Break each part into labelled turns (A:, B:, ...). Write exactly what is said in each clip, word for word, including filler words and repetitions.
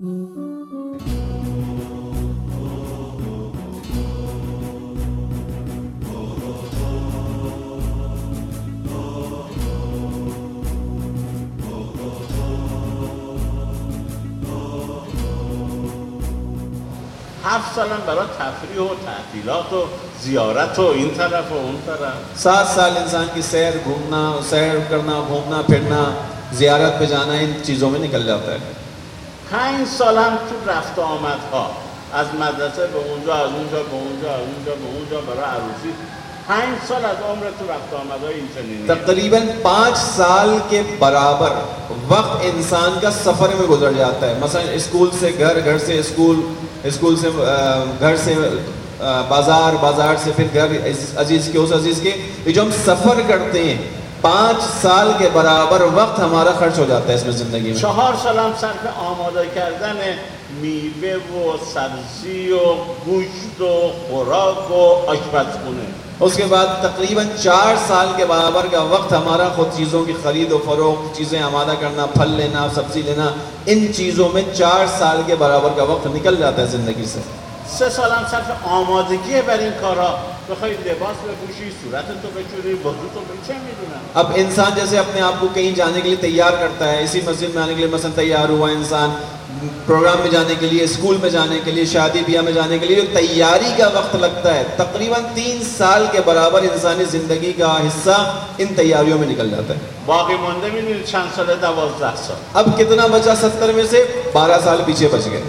A: هفت سالم برای تفریح و تعطیلات و زیارت و این طرف و اون طرف.
B: سات سال انسان کی سیر گھومنا سیر کرنا گھومنا پھرنا زیارت پہ جانا ان چیزوں میں نکل جاتا ہے.
A: پنج سالم تو رفت و آمدها از مدرسه به اونجا از اونجا به اونجا از اونجا به اونجا برای عروسی. پنج سال از عمر تو رفت و آمدهای این چنینی.
B: تقریباً پانچ سال کے برابر وقت انسان کا سفر میں گزر جاتا ہے. مثلا اسکول سے گھر, گھر سے اسکول, اسکول سے گھر سے بازار, بازار سے پھر گھر, عزیز کے اس عزیز کے. یہ جو ہم سفر کرتے ہیں پانچ سال کے برابر وقت ہمارا خرچ ہو جاتا ہے اس میں زندگی میں.
A: چهار سالم صرف آماده کردن میوه و سبزی و گوشت و خوراک و آشپزخونه.
B: اس کے بعد تقریباً چار سال کے برابر کا وقت ہمارا خود چیزوں کی خرید و فروخت, چیزیں آمادہ کرنا, پھل لینا, سبزی لینا, ان چیزوں میں چار سال کے برابر کا وقت نکل جاتا ہے زندگی سے.
A: سه سالم صرف آمادگی بر این کارها, بخوای لباس بپوشی, صورتتو بچوری, وضوتو بچوری, چه میدونم.
B: اب انسان جیسے اپنے آپ کو کہیں جانے کے لیے تیار کرتا ہے, اسی مسجد میں آنے کے لیے مثلا تیار ہوا انسان, پروگرام میں جانے کے لیے, اسکول میں جانے کے لیے, شادی بیاہ میں جانے کے لیے, جو تیاری کا وقت لگتا ہے تقریباً تین سال کے برابر انسانی زندگی کا حصہ ان تیاریوں میں نکل جاتا ہے.
A: باقی مونده میدونید چند ساله؟ دوازده سال.
B: اب کتنا بچا ستر میں سے؟ بارہ سال پیچھے بچ گئے.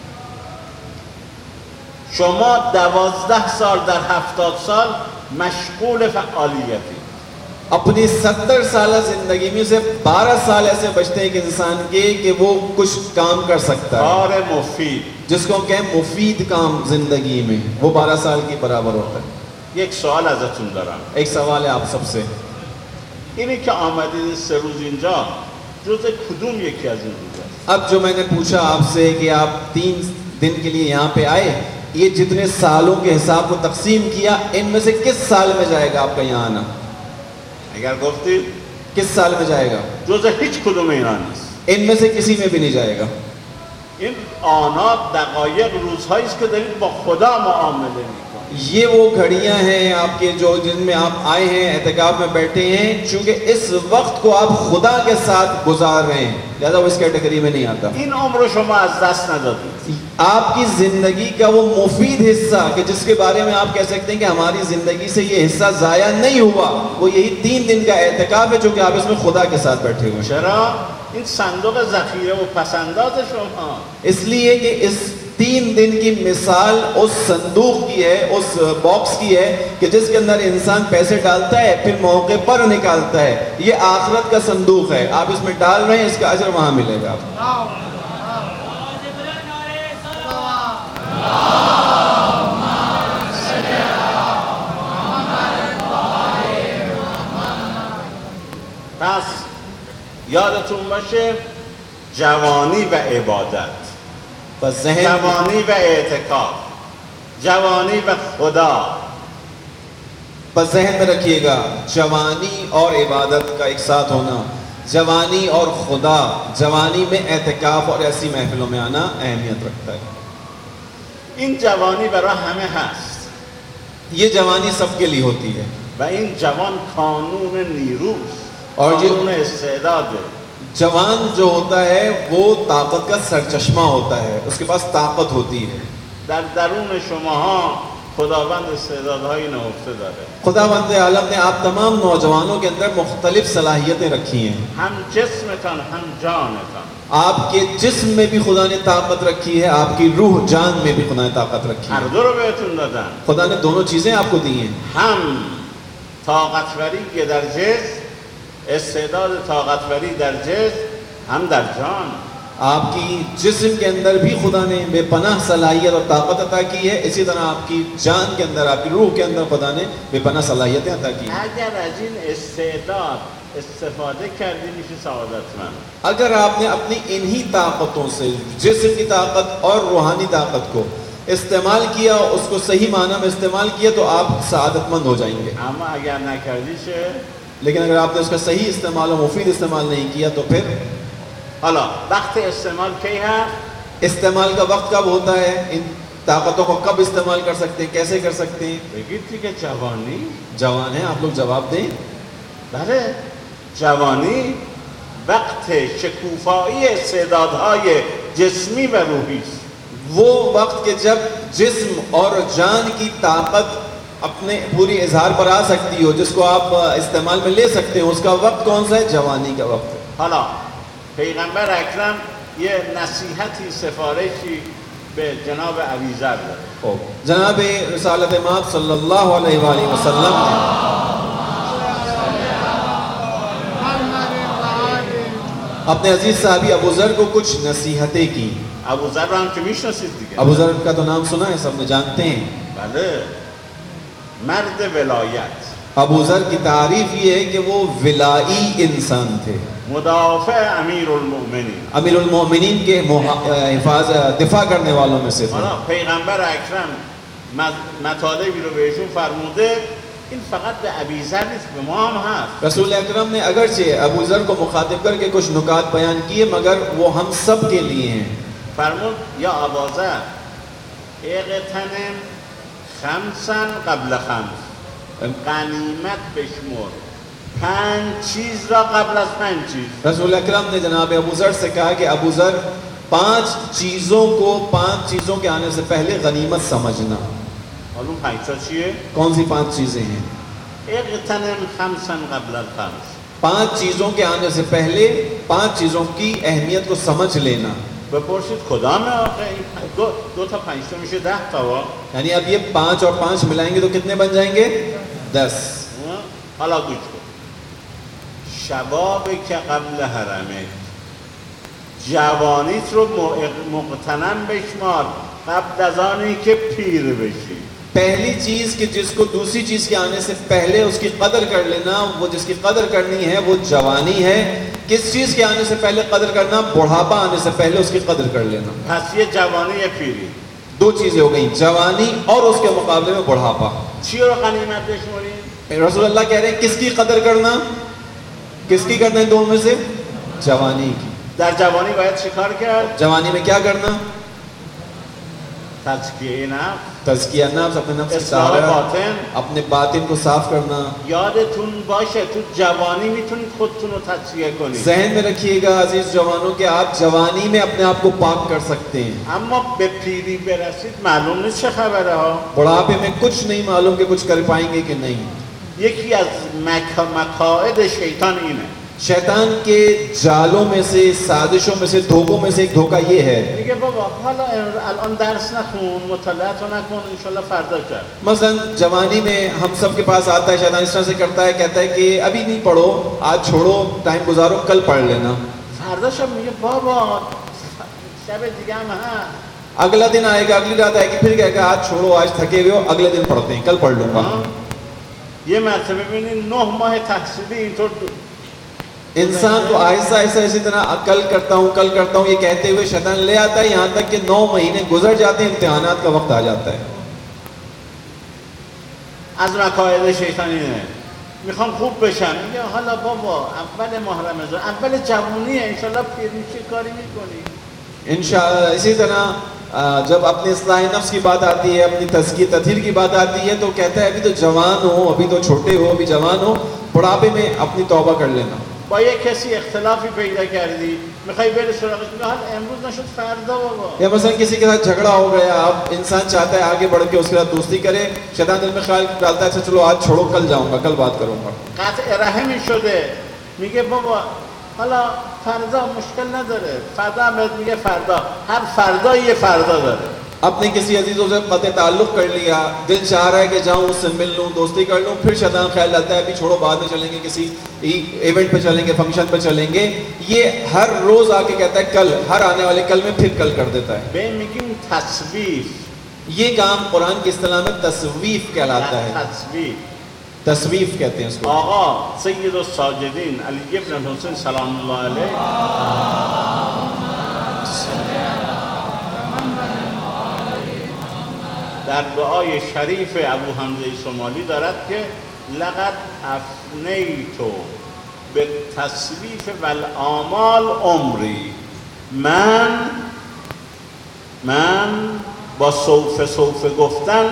A: شما دوازده سال در هفتاد سال مشغول فعالیتی.
B: اپنی ستر سالہ زندگی میں سے بارہ سال ایسے بچتے ہیں کہ انسان کے کہ وہ کچھ کام کر سکتا ہے,
A: کار مفید,
B: جس کو کہیں مفید کام زندگی میں, وہ بارہ سال کی برابر ہوتا ہے.
A: یک سوال ازتون دارم.
B: ایک سوال ہے آپ سب سے.
A: اینی که آمدید سه روز اینجا جز کدوم یکی از این روزا؟
B: اب جو میں نے پوچھا آپ سے کہ آپ تین دن کے لیے یہاں پہ آئے, یہ جتنے سالوں کے حساب کو تقسیم کیا, ان میں سے کس سال میں جائے گا آپ کا یہاں آنا؟
A: اگر گفتید
B: کس سال میں جائے گا؟
A: جز هیچ کدوم اینا نیست.
B: ان میں سے کسی میں بھی نہیں جائے گا.
A: این آنات دقایق روزهایی است که دارید با خدا معامله میکنید.
B: یہ وہ گھڑیاں ہیں آپ کے جو جن میں آپ آئے ہیں, اعتکاف میں بیٹھے ہیں, چونکہ اس وقت کو آپ خدا کے ساتھ گزار رہے ہیں, لہذا وہ اس کیٹیگری میں نہیں آتا.
A: این عمر شما از دست ندادید.
B: آپ کی زندگی کا وہ مفید حصہ کہ جس کے بارے میں آپ کہہ سکتے ہیں کہ ہماری زندگی سے یہ حصہ ضائع نہیں ہوا, وہ یہی تین دن کا اعتکاف ہے جو کہ آپ اس میں خدا کے ساتھ بیٹھے ہوئے ہیں.
A: چرا؟ این صندوق ذخیره و پسنداز شما.
B: اس لیے کہ اس تین دن کی مثال اس صندوق کی ہے, اس باکس کی ہے کہ جس کے اندر انسان پیسے ڈالتا ہے پھر موقع پر نکالتا ہے. یہ آخرت کا صندوق ہے, آپ اس میں ڈال رہے ہیں, اس کا اجر وہاں ملے گا.
A: پس یادتون باشه جوانی و عبادت,
B: بس ذہن
A: جوانی و اعتکاف, جوانی و خدا.
B: بس ذہن میں رکھیے گا, جوانی اور عبادت کا ایک ساتھ ہونا, جوانی اور خدا, جوانی میں اعتکاف اور ایسی محفلوں میں آنا اہمیت رکھتا ہے.
A: این جوانی برای همه هست.
B: یہ جوانی سب کے لیے ہوتی ہے,
A: و این جوان کانون نیروست,
B: اور
A: کانون استعداده.
B: جوان جو ہوتا ہے وہ طاقت کا سرچشمہ ہوتا ہے, اس کے پاس طاقت ہوتی ہے.
A: در درون شماها خداوند استعدادهای نهفته داره.
B: خداوند عالم نے آپ تمام نوجوانوں کے اندر مختلف صلاحیتیں رکھی ہیں.
A: هم جسمتان هم جانتان.
B: آپ کے جسم میں بھی خدا نے طاقت رکھی ہے, آپ کی روح جان میں بھی خدا نے طاقت رکھی
A: هر
B: ہے.
A: دو رو بهتون دادن.
B: خدا نے دونوں چیزیں آپ کو دی ہیں.
A: هم طاقتوری در جسم, استعداد طاقتوری در جسم, هم در جان.
B: آپ کی جسم کے اندر بھی خدا نے بے پناہ صلاحیت اور طاقت عطا کی ہے, اسی طرح آپ کی جان کے اندر, آپ کی روح کے اندر خدا نے بے پناہ صلاحیتیں عطا کی ہیں.
A: اگر از این استعداد استفاده کردی میشه سعادتمند.
B: اگر آپ نے اپنی انہی طاقتوں سے, جسم کی طاقت اور روحانی طاقت کو استعمال کیا, اس کو صحیح معنی میں استعمال کیا, تو آپ سعادت مند ہو جائیں گے.
A: اما اگر نکردی چه؟
B: لیکن اگر آپ نے اس کا صحیح استعمال و مفید استعمال نہیں کیا تو پھر
A: حالا وقت استعمال کی هست؟
B: استعمال کا وقت کب ہوتا ہے, ان طاقتوں کو کب استعمال کر سکتے ہیں, کیسے کر سکتے ہیں؟
A: بگید دیگه جوانی.
B: جوان ہیں آپ لوگ, جواب دیں.
A: بله جوانی وقت شکوفایی استعدادهای جسمی و روحی است.
B: وہ وقت کہ جب جسم اور جان کی طاقت اپنے پوری اظہار پر آ سکتی ہو, جس کو آپ استعمال میں لے سکتے ہیں, اس کا وقت کون سا ہے؟ جوانی کا وقت.
A: حالا پیغمبر اکرم یه نصیحتی سفارشی به جناب ابوذر داره.
B: جناب رسالت مآب صلی اللہ علیہ وآلہ وسلم نے اپنے عزیز صحابی ابوذر کو کچھ نصیحتیں کی.
A: ابوذر رو هم که میشناسید دیگه.
B: ابوذر کا تو نام سنا ہے, سب نے جانتے ہیں.
A: بله مرد ولایت.
B: ابوذر کی تعریف یہ ہے کہ وہ ولائی انسان تھے,
A: مدافع امیر المؤمنین,
B: امیر المؤمنین کے حفاظ دفاع کرنے والوں میں سے تھے.
A: حالا پیغمبر اکرم مطالبی رو بهشون فرموده, این فقط به ابوذر نیست, به ما هم هست.
B: رسول اکرم نے اگرچہ ابوذر کو مخاطب کر کے کچھ نکات بیان کیے, مگر وہ ہم سب کے لیے ہیں.
A: فرمود یا ابوذر اغتنم خمسا قبل خمس, غنیمت بشمر پنج چیز را قبل از پنج چیز.
B: رسول اکرم نے جناب ابوذر سے کہا کہ ابوذر پانچ چیزوں کو پانچ چیزوں کے آنے سے پہلے غنیمت سمجھنا.
A: معلوم پنج تا چیه؟
B: کون سی پانچ چیزیں ہیں؟
A: اغتنم خمسا قبل الخمس,
B: پانچ چیزوں کے آنے سے پہلے پانچ چیزوں کی اہمیت کو سمجھ لینا.
A: بپرسید کدام آقا این دو, دو تا پنج تا میشه ده تا وا.
B: یعنی اب یہ پانچ اور پانچ ملائیں گے تو کتنے بن جائیں گے؟ دس.
A: حالا گوش کن, شباب که قبل حرمه, جوانیت رو مقتنم بشمار قبل از آنی که پیر بشی.
B: پہلی چیز کہ جس کو دوسری چیز کے آنے سے پہلے اس کی قدر کر لینا, وہ جس کی قدر کرنی ہے وہ جوانی ہے. کس چیز کے آنے سے پہلے قدر کرنا؟ بڑھاپا آنے سے پہلے اس کی قدر کر لینا.
A: پس یہ جوانی یا پیری,
B: دو چیزیں ہو گئیں, جوانی اور اس کے مقابلے میں بڑھاپا.
A: چی رو غنیمت بشماری؟
B: رسول اللہ کہہ رہے ہیں کس کی قدر کرنا, کس کی کرنا ہے دونوں میں سے؟ جوانی کی.
A: در جوانی باید چیکار کرد؟
B: جوانی میں کیا کرنا؟
A: تزکیه نفس,
B: تزکیہ نفس, اپنے نفس کی
A: اصلاح
B: طهارت,
A: باطن.
B: اپنے باطن کو صاف کرنا.
A: یادتون باشه تو جوانی میتونید خودتون رو تزکیه کنید.
B: ذہن میں رکھیے گا عزیز جوانوں کہ آپ جوانی میں اپنے آپ کو پاک کر سکتے ہیں,
A: اما به پیری برسید معلوم نیست چه خبره ها.
B: بڑھاپے میں کچھ نہیں معلوم کہ کچھ کر پائیں گے کہ نہیں.
A: یکی از مک- مکائد شیطان اینه,
B: شیطان کے جالوں میں سے, سازشوں میں سے, دھوکوں میں سے ایک دھوکہ یہ ہے.
A: میگه بابا حالا الان درس نخون, مطالعه نکن, انشالله فردا کرد.
B: مثلا جوانی میں ہم سب کے پاس آتا ہے شیطان, اس طرح سے کرتا ہے, کہتا ہے کہ ابھی نہیں پڑھو, آج چھوڑو, ٹائم گزارو, کل پڑھ لینا.
A: فردا شب میگه بابا شب دیگه هم هست.
B: اگلا دن آئے گا, اگلی رات آئے گی, پھر کہے گا آج چھوڑو, آج تھکے ہوئے ہو, اگلے دن پڑھتے ہیں, کل پڑھ لوں گا.
A: یه مرتبه ببینید نه ماه تحصیلی اینطور
B: انسان کو آہستہ آہستہ اسی طرح کل کرتا ہوں کل کرتا ہوں یہ کہتے ہوئے شیطان لے آتا ہے, یہاں تک کہ نو مہینے گزر جاتے ہیں, امتحانات کا وقت آ جاتا ہے.
A: از مکائد شیطان اینه, میخوام خوب بشم, میگه حالا بابا اول ماه رمضان, اول جوونیه, انشالله پیر میشه کاری میکنی.
B: انشاءاللہ اسی طرح جب اپنی اصلاح نفس کی بات آتی ہے, اپنی تزکیہ تطہیر کی بات آتی ہے, تو کہتا ہے ابھی تو جوان ہو, ابھی تو چھوٹے ہو, ابھی جوان ہو, بڑھاپے میں اپنی توبہ کر لینا.
A: با یک کسی اختلافی پیدا کردی, میخوای بری سراغش, میگه حالا امروز نشد فردا بابا.
B: یا مثلا کسی کے ساتھ جھگڑا ہو گیا, اب انسان چاہتا ہے آگے بڑھ کے اس کے ساتھ دوستی کرے, شیطان دل میں خیال ڈالتا ہے چلو آج چھوڑو, کل جاؤں گا, کل بات کروں گا.
A: قطع رحمی شده, میگه بابا حالا فردا مشکل نداره, فردا بهت میگه فردا, هر فردا یه فردا داره.
B: اپنے کسی عزیزوں سے قطع تعلق کر لیا, دل چاہ رہا ہے کہ جاؤں اس سے مل لوں, دوستی کر لوں, پھر شیطان خیال ڈالتا ہے ابھی چھوڑو, بعد میں چلیں گے, کسی ایونٹ پہ چلیں گے, فنکشن پہ چلیں گے. یہ ہر روز آ کے کہتا ہے کل, ہر آنے والے کل میں پھر کل کر دیتا ہے.
A: به میگیم تصویف.
B: یہ کام قرآن کی اصطلاح میں تصویف کہلاتا ہے.
A: تصویف,
B: تصویف کہتے ہیں اس کو.
A: آقا سید الساجدین علی ابن حسین سلام اللہ علیہ در دعای شریف ابو حمزه صومالی دارد که لقد افنیت به تصویف و الاعمال عمری, من من با سوف سوف گفتن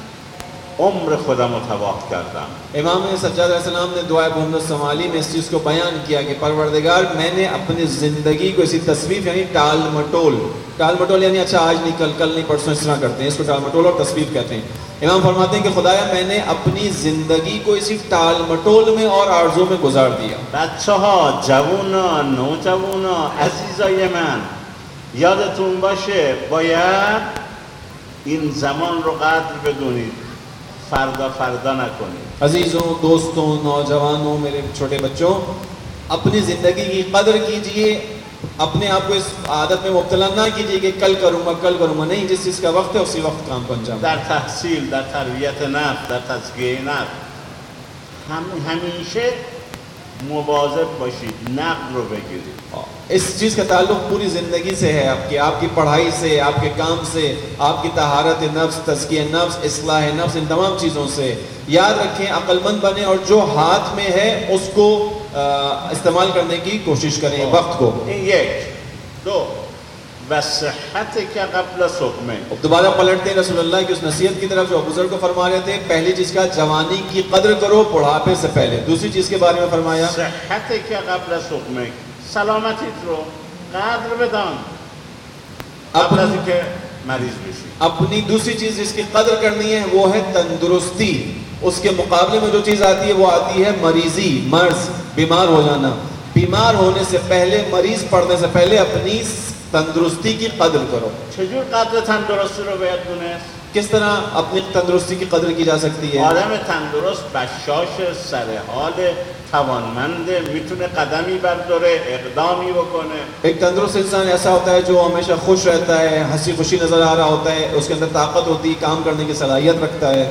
A: عمر خودم رو تباه کردم.
B: امام سجاد علیہ السلام نے دعائے محمد سمالی میں اس چیز کو بیان کیا کہ پروردگار میں نے اپنی زندگی کو اسی تصویف یعنی ٹال مٹول ٹال مٹول یعنی اچھا آج نہیں کل کل نہیں پرسوں اس طرح کرتے ہیں، اس کو ٹال مٹول اور تصویف کہتے ہیں. امام فرماتے ہیں کہ خدایا میں نے اپنی زندگی کو اسی ٹال مٹول میں اور آرزو میں گزار دیا.
A: بچه ها، جوونا، نوجوانا، عزیزای من، یادتون باشه باید این زمان رو قدر بدونید، فردا فردا نکنید.
B: عزیزوں، دوستوں، نوجوانوں، میرے چھوٹے بچوں، اپنی زندگی کی قدر کیجئے، اپنے آپ کو اس عادت میں مبتلا نہ کیجئے کہ کل کروں گا کل کروں گا، نہیں، جس چیز کا وقت ہے اسی وقت کام کو انجام.
A: در تحصیل، در تربیت نفس، در تزکیه نفس هم همیشه مواظب باشید، نقد رو بگیرید.
B: اس چیز کا تعلق پوری زندگی سے ہے، آپ کی آپ کی پڑھائی سے، آپ کے کام سے، آپ کی طہارت نفس، تزکیہ نفس، اصلاح نفس، ان تمام چیزوں سے. یاد رکھیں، عقل مند بنیں اور جو ہاتھ میں ہے اس کو استعمال کرنے کی کوشش کریں وقت کو.
A: این یک. دو، و صحت که قبل سقمه.
B: دوبارہ پلٹتے ہیں رسول اللہ کی اس نصیحت کی طرف جو بزرگ کو فرما رہے تھے. پہلی چیز کا جوانی کی قدر کرو بڑھاپے سے پہلے. دوسری چیز کے بارے میں فرمایا
A: صحت که قبل سقمه، سلامتیت رو قدر بدان قبل از اینکه مریض بشی.
B: اپنی دوسری چیز جس کی قدر کرنی ہے وہ ہے تندرستی. اس کے مقابلے میں جو چیز آتی ہے وہ آتی ہے مریضی، مرض، بیمار ہو جانا. بیمار ہونے سے پہلے، مریض پڑنے سے پہلے اپنی تندرستی کی قدر کرو.
A: چجور قدر تندرستی رو باید دونست؟
B: کس طرح اپنی تندرستی کی قدر کی جا سکتی ہے؟
A: آدم تندرست بشاش، سرحال، توانمنده، میتونه قدمی برداره، اقدامی بکنه.
B: ایک تندرست انسان ایسا ہوتا ہے جو ہمیشہ خوش رہتا ہے، ہنسی خوشی نظر آ رہا ہوتا ہے، اس کے اندر طاقت ہوتی ہے، کام کرنے کی صلاحیت رکھتا ہے.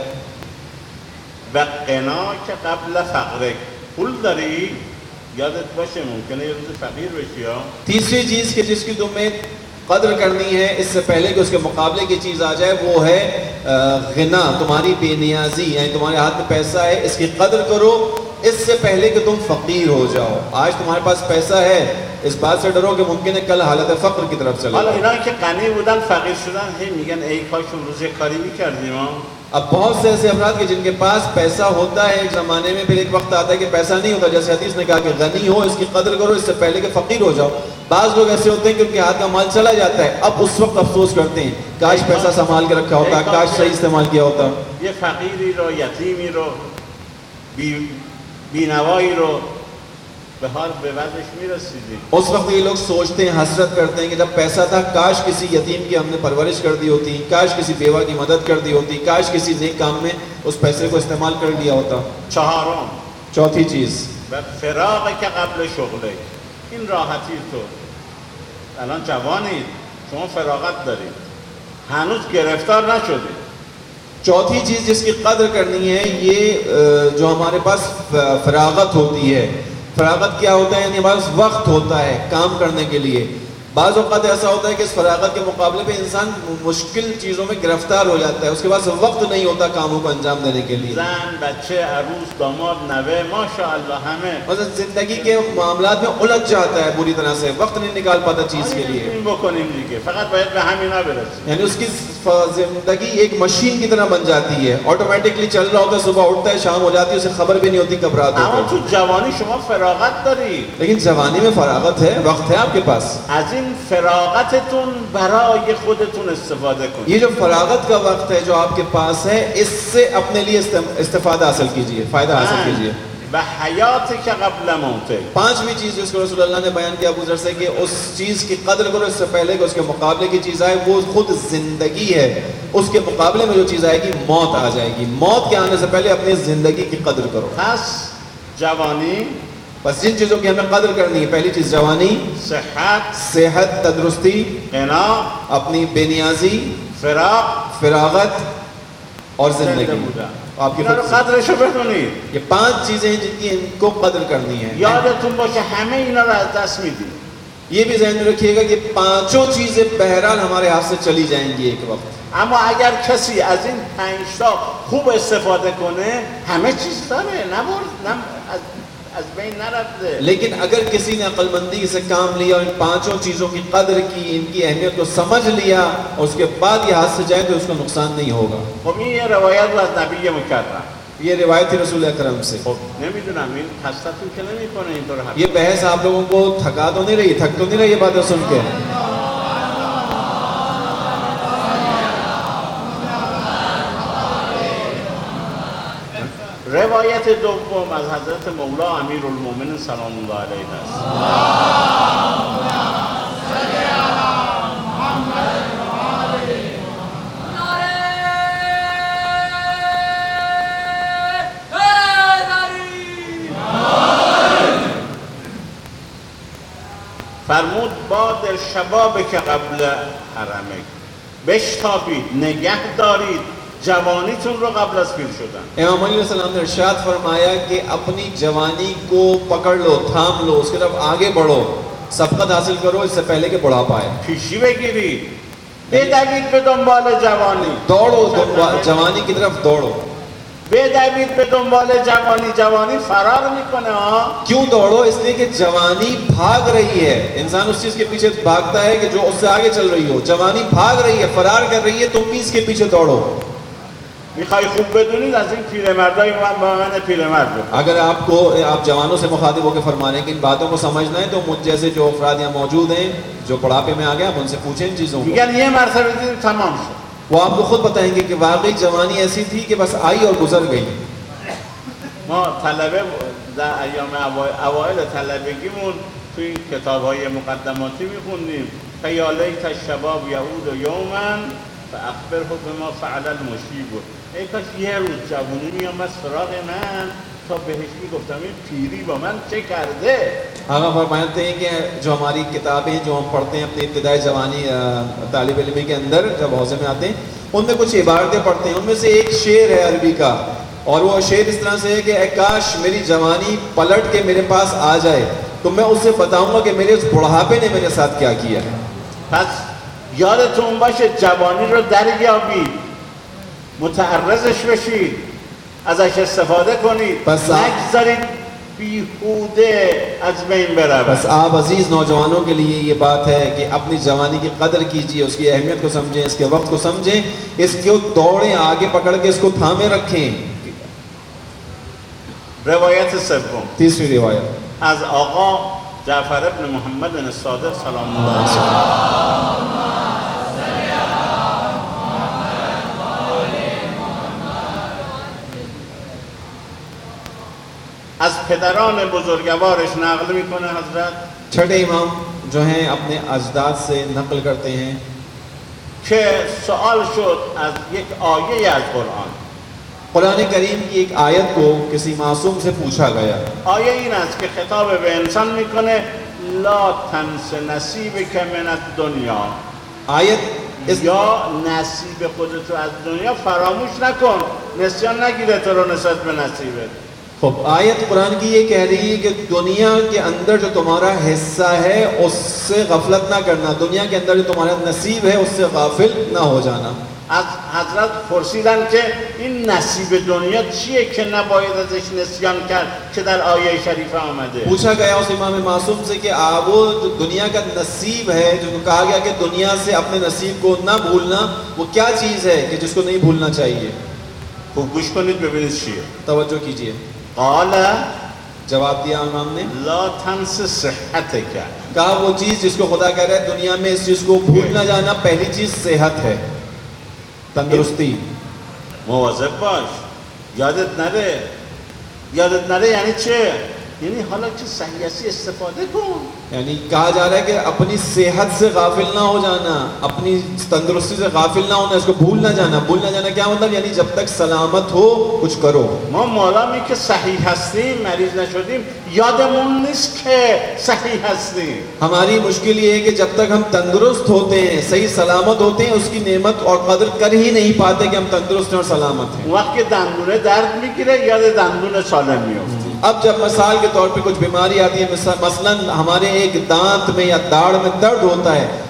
A: و غنا که قبل فقرک، پول داری یادت باشه ممکنه یه روز فقیر بشی ها.
B: تیسری چیز کہ جس کی تمہیں قدر کرنی ہے اس سے پہلے کہ اس کے مقابلے کی چیز آ جائے وہ ہے غنا، تمہاری بے نیازی، یعنی تمہارے ہاتھ میں پیسہ ہے اس کی قدر کرو اس سے پہلے کہ تم فقیر ہو جاؤ. آج تمہارے پاس پیسہ ہے، اس بات سے ڈرو کہ ممکن ہے کل حالت فقر کی طرف چلے.
A: حالا اینا که غنی بودن فقیر شدن هی میگن ای کاش اون روز یه کاری میکردیم ها.
B: اب بہت سے ایسے افراد کے جن کے پاس پیسہ ہوتا ہے ایک زمانے میں، پھر ایک وقت آتا ہے کہ پیسہ نہیں ہوتا. جیسے حدیث نے کہا کہ غنی ہو اس کی قدر کرو اس سے پہلے کہ فقیر ہو جاؤ. بعض لوگ ایسے ہوتے ہیں کہ ان کے ہاتھ کا مال چلا جاتا ہے، اب اس وقت افسوس کرتے ہیں کاش پیسہ سنبھال کے رکھا ہوتا، کاش صحیح استعمال کیا ہوتا.
A: یه فقیری رو، یتیمی رو، بی بینوایی رو به حال به وضعش میرسیدیم.
B: اس وقت یہ لوگ سوچتے ہیں، حسرت کرتے ہیں کہ جب پیسہ تھا کاش کسی یتیم کی ہم نے پرورش کر دی ہوتی، کاش کسی بیوہ کی مدد کر دی ہوتی، کاش کسی نیک کام میں اس پیسے کو استعمال کر لیا ہوتا.
A: چهارم،
B: چوتھی چیز
A: و فراغ که قبل شغله. این راحتی تو الان جوانید، شما فراغت دارید، هنوز گرفتار نشدید.
B: چوتھی چیز جس کی قدر کرنی ہے یہ جو ہمارے پاس فراغت ہوتی ہے. فراغت کیا ہوتا ہے؟ یعنی ہمارے پاس وقت ہوتا ہے کام کرنے کے لیے. بعض اوقات ایسا ہوتا ہے کہ اس فراغت کے مقابلے پہ انسان مشکل چیزوں میں گرفتار ہو جاتا ہے، اس کے پاس وقت نہیں ہوتا کاموں کو انجام دینے کے لیے.
A: زن، بچه، عروس، داماد، نوه، ماشاءالله همه
B: مثلا زندگی کے معاملات میں الجھ جاتا ہے بری طرح سے، وقت نہیں نکال پاتا چیز کے لیے.
A: این بکنیم دیگه، فقط باید به همینا برسیم.
B: یعنی اس کی زندگی ایک مشین کی طرح بن جاتی ہے، آٹومیٹکلی چل رہا ہوتا ہے، صبح اٹھتا ہے شام ہو جاتی ہے، اسے خبر بھی نہیں ہوتی کب رات
A: اما
B: ہوتی
A: تو
B: ہے.
A: جوانی شما فراغت داری.
B: لیکن جوانی میں فراغت ہے، وقت ہے آپ کے پاس.
A: از این فراغتتون برای خودتون استفاده کنید.
B: یہ جو فراغت کا وقت ہے جو آپ کے پاس ہے اس سے اپنے لیے استفادہ حاصل کیجئے، فائدہ حاصل کیجئے.
A: و حیات که قبل موته.
B: پانچویں چیز جس کو رسول اللہ نے بیان کیا ابو ذر سے کہ اس چیز کی قدر کرو اس سے پہلے کہ اس کے مقابلے کی چیز آئے، وہ خود زندگی ہے. اس کے مقابلے میں جو چیز آئے گی موت آ جائے گی. موت کے آنے سے پہلے اپنی زندگی کی قدر کرو.
A: پس جوانی،
B: بس جن چیزوں کی ہمیں قدر کرنی ہے، پہلی چیز جوانی،
A: صحت،
B: صحت، تندرستی،
A: غنا،
B: اپنی بے نیازی،
A: فراغ،
B: فراغت اور زندگی. آپ کی
A: اینا رو قدرشو بدونید.
B: یہ پانچ چیزیں ہیں جن کی ان کو قدر کرنی ہے.
A: یادتون باشه همه اینا رو از دست میدید.
B: یہ بھی ذہن میں رکھیے گا کہ پانچوں چیزیں بہرحال ہمارے ہاتھ سے چلی جائیں گی ایک وقت.
A: اما اگر کسی از این پنج تا خوب استفاده کنه همه چیز داره. نبرد نم از از بین نرفته.
B: لیکن اگر کسی نے عقل مندی سے کام لیا اور ان پانچوں چیزوں کی قدر کی، ان کی اہمیت کو سمجھ لیا اور اس کے بعد یہ ہاتھ سے جائے تو اس کو نقصان نہیں ہوگا.
A: خب این یه روایت رو از نبی مکرم.
B: یہ روایت ہے رسول اکرم سے.
A: خب نمیدونم این خستتون که نمیکنه اینطور حرف.
B: یہ بحث آپ لوگوں کو تھکا تو نہیں رہی، تھک تو نہیں رہی یہ باتیں سن کے؟
A: روایت دوم از حضرت مولا امیرالمومنین سلام الله علیه است. فرمود باد شباب که قبل حرمک، بشتابید، نگه دارید جوانیتون رو قبل از پیر شدن.
B: امام علیہ السلام نے ارشاد فرمایا کہ اپنی جوانی کو پکڑ لو، تھام لو، اس کی طرف آگے بڑھو، سبقت حاصل کرو اس سے پہلے کہ بڑھاپا آئے.
A: پیشی بگیرید، بدوید به دنبال جوانی،
B: دوڑو جوانی کی طرف دوڑو.
A: بدوید به دنبال جوانی، جوانی فرار میکنه ها.
B: کیوں دوڑو؟ اس لیے کہ جوانی بھاگ رہی ہے. انسان اس چیز کے پیچھے بھاگتا ہے کہ جو اس سے آگے چل رہی ہو. جوانی بھاگ رہی ہے، فرار کر رہی ہے، تم بھی اس کے پیچھے دوڑو.
A: میخوای خوب بدونید از این پیرمردای من با من پیرمرد رو.
B: اگر آپ کو آپ جوانوں سے مخاطب ہو کے فرمانے کہ ان باتوں کو سمجھنا ہے تو مجھ جیسے جو افراد یہاں موجود ہیں جو بڑھاپے میں آ گئے آپ ان سے پوچھیں ان چیزوں کو.
A: میگن یه مرتبه دیدیم تمام شد.
B: وہ آپ کو خود بتائیں گے کہ واقعی جوانی ایسی تھی کہ بس آئی اور گزر گئی.
A: ما طلبه در ایام اوایل طلبگیمون توی کتاب‌های مقدماتی می‌خوندیم خیالیت الشباب یعود یوما فاخبره بما فعل المشیب. ای کاش یه روز جوونی میامد سراغ من تا بهش میگفتم این پیری با من چه کرده.
B: آقا فرماتے ہیں کہ جو ہماری کتابیں جو ہم پڑھتے ہیں اپنی ابتدائی جوانی طالب علمی کے اندر جب حوزے میں آتے ہیں ان میں کچھ عبارتیں پڑھتے ہیں. ان میں سے ایک شعر ہے عربی کا اور وہ شعر اس طرح سے ہے کہ اے کاش میری جوانی پلٹ کے میرے پاس آ جائے تو میں اس سے بتاؤں گا کہ میرے اس بڑھاپے نے میرے ساتھ کیا کیا ہے.
A: پس یادتون باشه جوانی رو دریابید، متعرضش بشید، ازش استفاده کنید، نگذارید بیهوده از بین بره.
B: بس آپ عزیز نوجوانوں کے لیے یہ بات ہے کہ اپنی جوانی کی قدر کیجیے، اس کی اہمیت کو سمجھیں، اس کے وقت کو سمجھیں، اس کو دوڑیں، آگے پکڑ کے اس کو تھامے رکھیں.
A: روایت سوم
B: تیسری روایت
A: از آقا جعفر ابن محمد الصادق سلام الله علیه از پدران بزرگوارش نقل میکنه حضرت
B: چھٹے امام جو ہیں اپنے اجداد سے نقل کرتے ہیں
A: که سوال شد از یک آیه از قرآن.
B: قرآن کریم کی ایک آیت کو کسی معصوم سے پوچھا گیا.
A: آیه این است که خطاب به انسان میکنه لا تنس نصیبک من الدنیا.
B: آیت اس
A: یا نصیب خودتو از دنیا فراموش نکن، نسیان نگیره تو رو نسبت به نصیبت.
B: خب آیت قرآن کی یہ کہہ رہی ہے کہ دنیا کے اندر جو تمہارا حصہ ہے اس سے غفلت نہ کرنا، دنیا کے اندر جو تمہارا نصیب ہے اس سے غافل نہ ہو جانا.
A: از حضرت پرسیدن که این نصیب دنیا چیه که نباید ازش نسیان کرد که در آیه شریفه آمده.
B: پوچھا گیا اس امام معصوم سے کہ آب وہ جو دنیا کا نصیب ہے جو کہا گیا کہ دنیا سے اپنے نصیب کو نہ بھولنا، وہ کیا چیز ہے کہ جس کو نہیں بھولنا چاہیے؟
A: خوب گوش کنید ببینید چیه.
B: توجہ کیجئے.
A: قال
B: جواب دیا امام نے
A: لا تنس صحتک.
B: کہا وہ چیز جس کو خدا کہہ رہا ہے دنیا میں اس چیز کو بھول نہ جانا، پہلی چیز صحت ہے، تندرستی.
A: مواظب باش یادت نره. یادت نره یعنی چه؟ یعنی حالا که صحیح هستی استفاده کن.
B: یعنی کہا جا رہا ہے کہ اپنی صحت سے غافل نہ ہو جانا، اپنی تندرستی سے غافل نہ ہونا، اس کو بھول نہ جانا. بھول نہ جانا کیا مطلب؟ یعنی جب تک سلامت ہو کچھ کرو.
A: ما مالامی که صحیح هستیم مریض نشدیم یادمون نیست که صحیح هستیم.
B: ہماری مشکل یہ ہے کہ جب تک ہم تندرست ہوتے ہیں، صحیح سلامت ہوتے ہیں، اس کی نعمت اور قدر کر ہی نہیں پاتے کہ ہم تندرست ہیں اور سلامت ہیں.
A: وقت که دندونه درد میگیره یاد دندون سالم میفتی.
B: اب جب مثال کے طور پہ کچھ بیماری آتی ہے، مثلا ہمارے ایک دانت میں یا داڑھ میں درد ہوتا ہے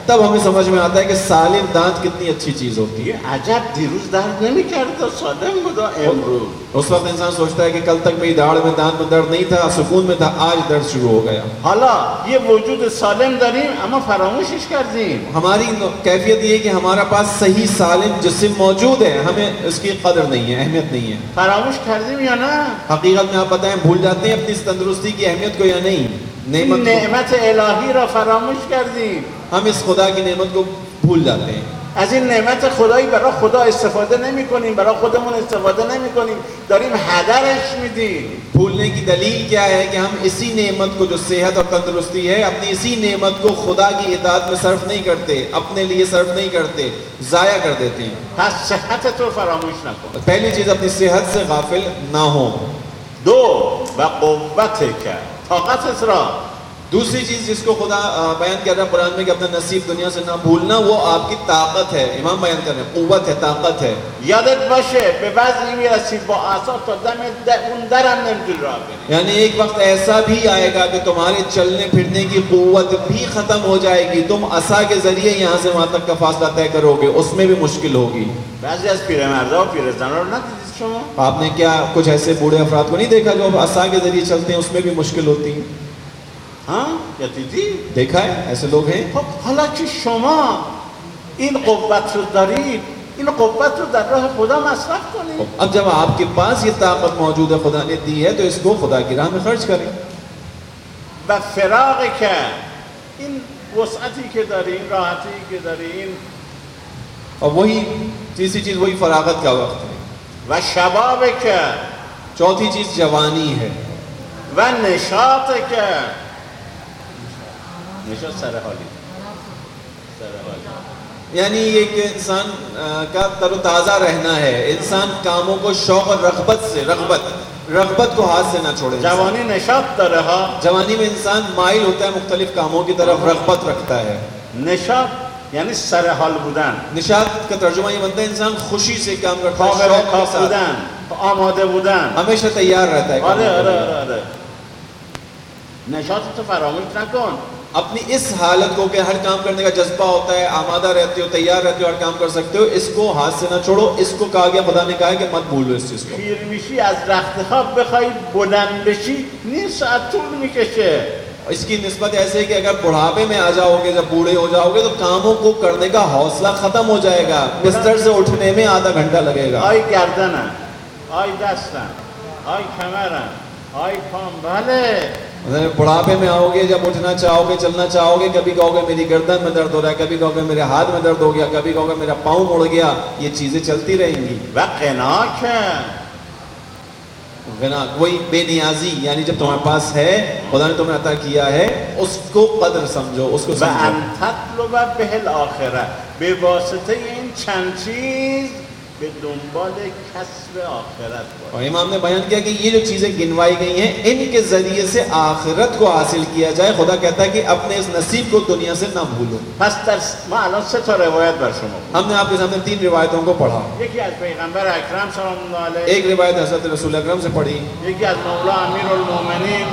B: تب ہمیں سمجھ میں آتا ہے کہ سالم دانت کتنی اچھی چیز ہوتی ہے.
A: دیگه عجب دیروز درد نمی‌کرد تا سالم بود امروز.
B: اس وقت انسان سوچتا ہے کہ کل تک میری داڑھ میں دانت میں درد نہیں تھا, سکون میں تھا, آج درد شروع ہو گیا.
A: حالا یه وجود سالم داریم اما فراموشش کردیم.
B: ہماری کیفیت یہ ہے کہ ہمارا پاس صحیح سالم جسم موجود ہے, ہمیں اس کی قدر نہیں ہے, اہمیت نہیں ہے.
A: فراموش کردیم یا نه؟
B: حقیقت میں آپ بتائیں بھول جاتے ہیں اپنی اس تندرستی کی اہمیت کو یا نہیں؟
A: این
B: نعمت
A: نعمت الهی را فراموش کردیم.
B: ہم اس خدا کی نعمت کو بھول جاتے ہیں.
A: از این نعمت خدایی برای خدا استفاده نمی کنیم, برای خودمون استفاده نمی کنیم, داریم هدرش میدیم.
B: بھولنے کی دلیل کیا ہے کہ ہم اسی نعمت کو جو صحت اور تندرستی ہے اپنی اسی نعمت کو خدا کی اطاعت میں صرف نہیں کرتے, اپنے لیے صرف نہیں کرتے, ضائع کر دیتے ہیں.
A: پس صحت تو فراموش نکن.
B: پہلی چیز اپنی صحت سے غافل نہ ہو.
A: دو و قوت که طاقتت را.
B: دوسری چیز جس کو خدا بیان کر رہا ہے قرآن میں کہ اپنا نصیب دنیا سے نہ بھولنا, وہ آپ کی طاقت ہے. امام بیان کر رہے ہیں قوت ہے, طاقت ہے.
A: یادت باشه به وضعی میرسید با اعصاب تا دم اون درم نمیتونی راه بری.
B: یعنی ایک وقت ایسا بھی آئے گا کہ تمہارے چلنے پھرنے کی قوت بھی ختم ہو جائے گی, تم عصا کے ذریعے یہاں سے وہاں تک کا فاصلہ طے کرو گے, اس میں بھی مشکل ہوگی.
A: بعضی از پیرمردا و پیرزنا رو ندیدید شما؟
B: آپ نے کیا کچھ ایسے بوڑھے افراد کو نہیں دیکھا جو عصا کے ذریعے چلتے ہیں, اس میں بھی مشکل ہوتی ہے؟
A: ہاں یا دیدی؟
B: دیکھا ہے ایسے لوگ ہیں.
A: خب حالا که شما این قوت رو دارید, این قوت رو در راه خدا مصرف کنید.
B: اب جب آپ کے پاس یہ طاقت موجود ہے, خدا نے دی ہے, تو اس کو خدا کی راہ میں خرچ کریں.
A: و فراغی که این وسعتی که داری, این راحتی که داری, این
B: اور وہی تیسری چیز وہی فراغت کا وقت ہے.
A: و شبابی که
B: چوتھی چیز جوانی ہے.
A: و نشاطی که نشاط سر حالی سر حالی
B: یعنی یہ کہ انسان کا تر و تازہ رہنا ہے, انسان کاموں کو شوق اور رغبت سے رغبت رغبت کو ہاتھ سے نہ چھوڑے.
A: جوانی نشاط داره ها.
B: جوانی میں انسان مائل ہوتا ہے مختلف کاموں کی طرف, رغبت رکھتا ہے.
A: نشاط یعنی سر حال بودن.
B: نشاط کا ترجمہ یہ بنتا ہے انسان خوشی سے کام کرتا ہے,
A: قابل
B: شوق کے
A: کاف
B: ساتھ,
A: بودن, آماده بودن,
B: ہمیشہ تیار رہتا ہے.
A: آره آره آره آره. نشاط تو فراموش نکن.
B: اپنی اس حالت کو کہ ہر کام کرنے کا جذبہ ہوتا ہے, آمادہ رہتے ہو, تیار رہتے ہو, ہر کام کر سکتے ہو, اس کو ہاتھ سے نہ چھوڑو. اس کو کہا گیا, خدا نے کہا کہ مت بھولو اس چیز کو.
A: پیر میشی از رخت خواب بخوای بلند بشی نیم ساعت طول میکشه.
B: اس کی نسبت ایسے ہے کہ اگر بڑھاپے میں آ جاؤ گے, جب بوڑھے ہو جاؤ گے, تو کاموں کو کرنے کا حوصلہ ختم ہو جائے گا, بستر سے اٹھنے میں آدھا گھنٹہ لگے گا.
A: آی گردنم, آی دستم, آی کمرم, آی پام. بله
B: بڑھاپے میں آؤ گے, جب اٹھنا چاہو گے, چلنا چاہو گے, کبھی کہو گے میری گردن میں درد ہو رہا ہے, کبھی کہو گے میرے ہاتھ میں درد ہو گیا, کبھی کہو گے میرا پاؤں مڑ گیا. یہ چیزیں چلتی رہیں گی.
A: و قناک
B: غنا وہی بے نیازی, یعنی جب تمہارے پاس ہے, خدا نے تمہیں عطا کیا ہے, اس کو قدر سمجھو, اس کو
A: و
B: سمجھو.
A: ان تطلب به الاخره به واسطه این چند چیز به دنبال کسب آخرت باش.
B: اور امام نے بیان کیا کہ یہ جو چیزیں گنوائی گئی ہیں, ان کے ذریعے سے آخرت کو حاصل کیا جائے. خدا کہتا ہے کہ اپنے اس نصیب کو دنیا سے نہ بھولو.
A: پس در ما الان سه تا روایت بر شما.
B: ہم نے آپ کے سامنے تین روایتوں کو پڑھا.
A: یکی از پیغمبر اکرم سلام الله علیه,
B: ایک روایت حضرت رسول اکرم سے پڑھی,
A: یکی از مولا امیرالمومنین,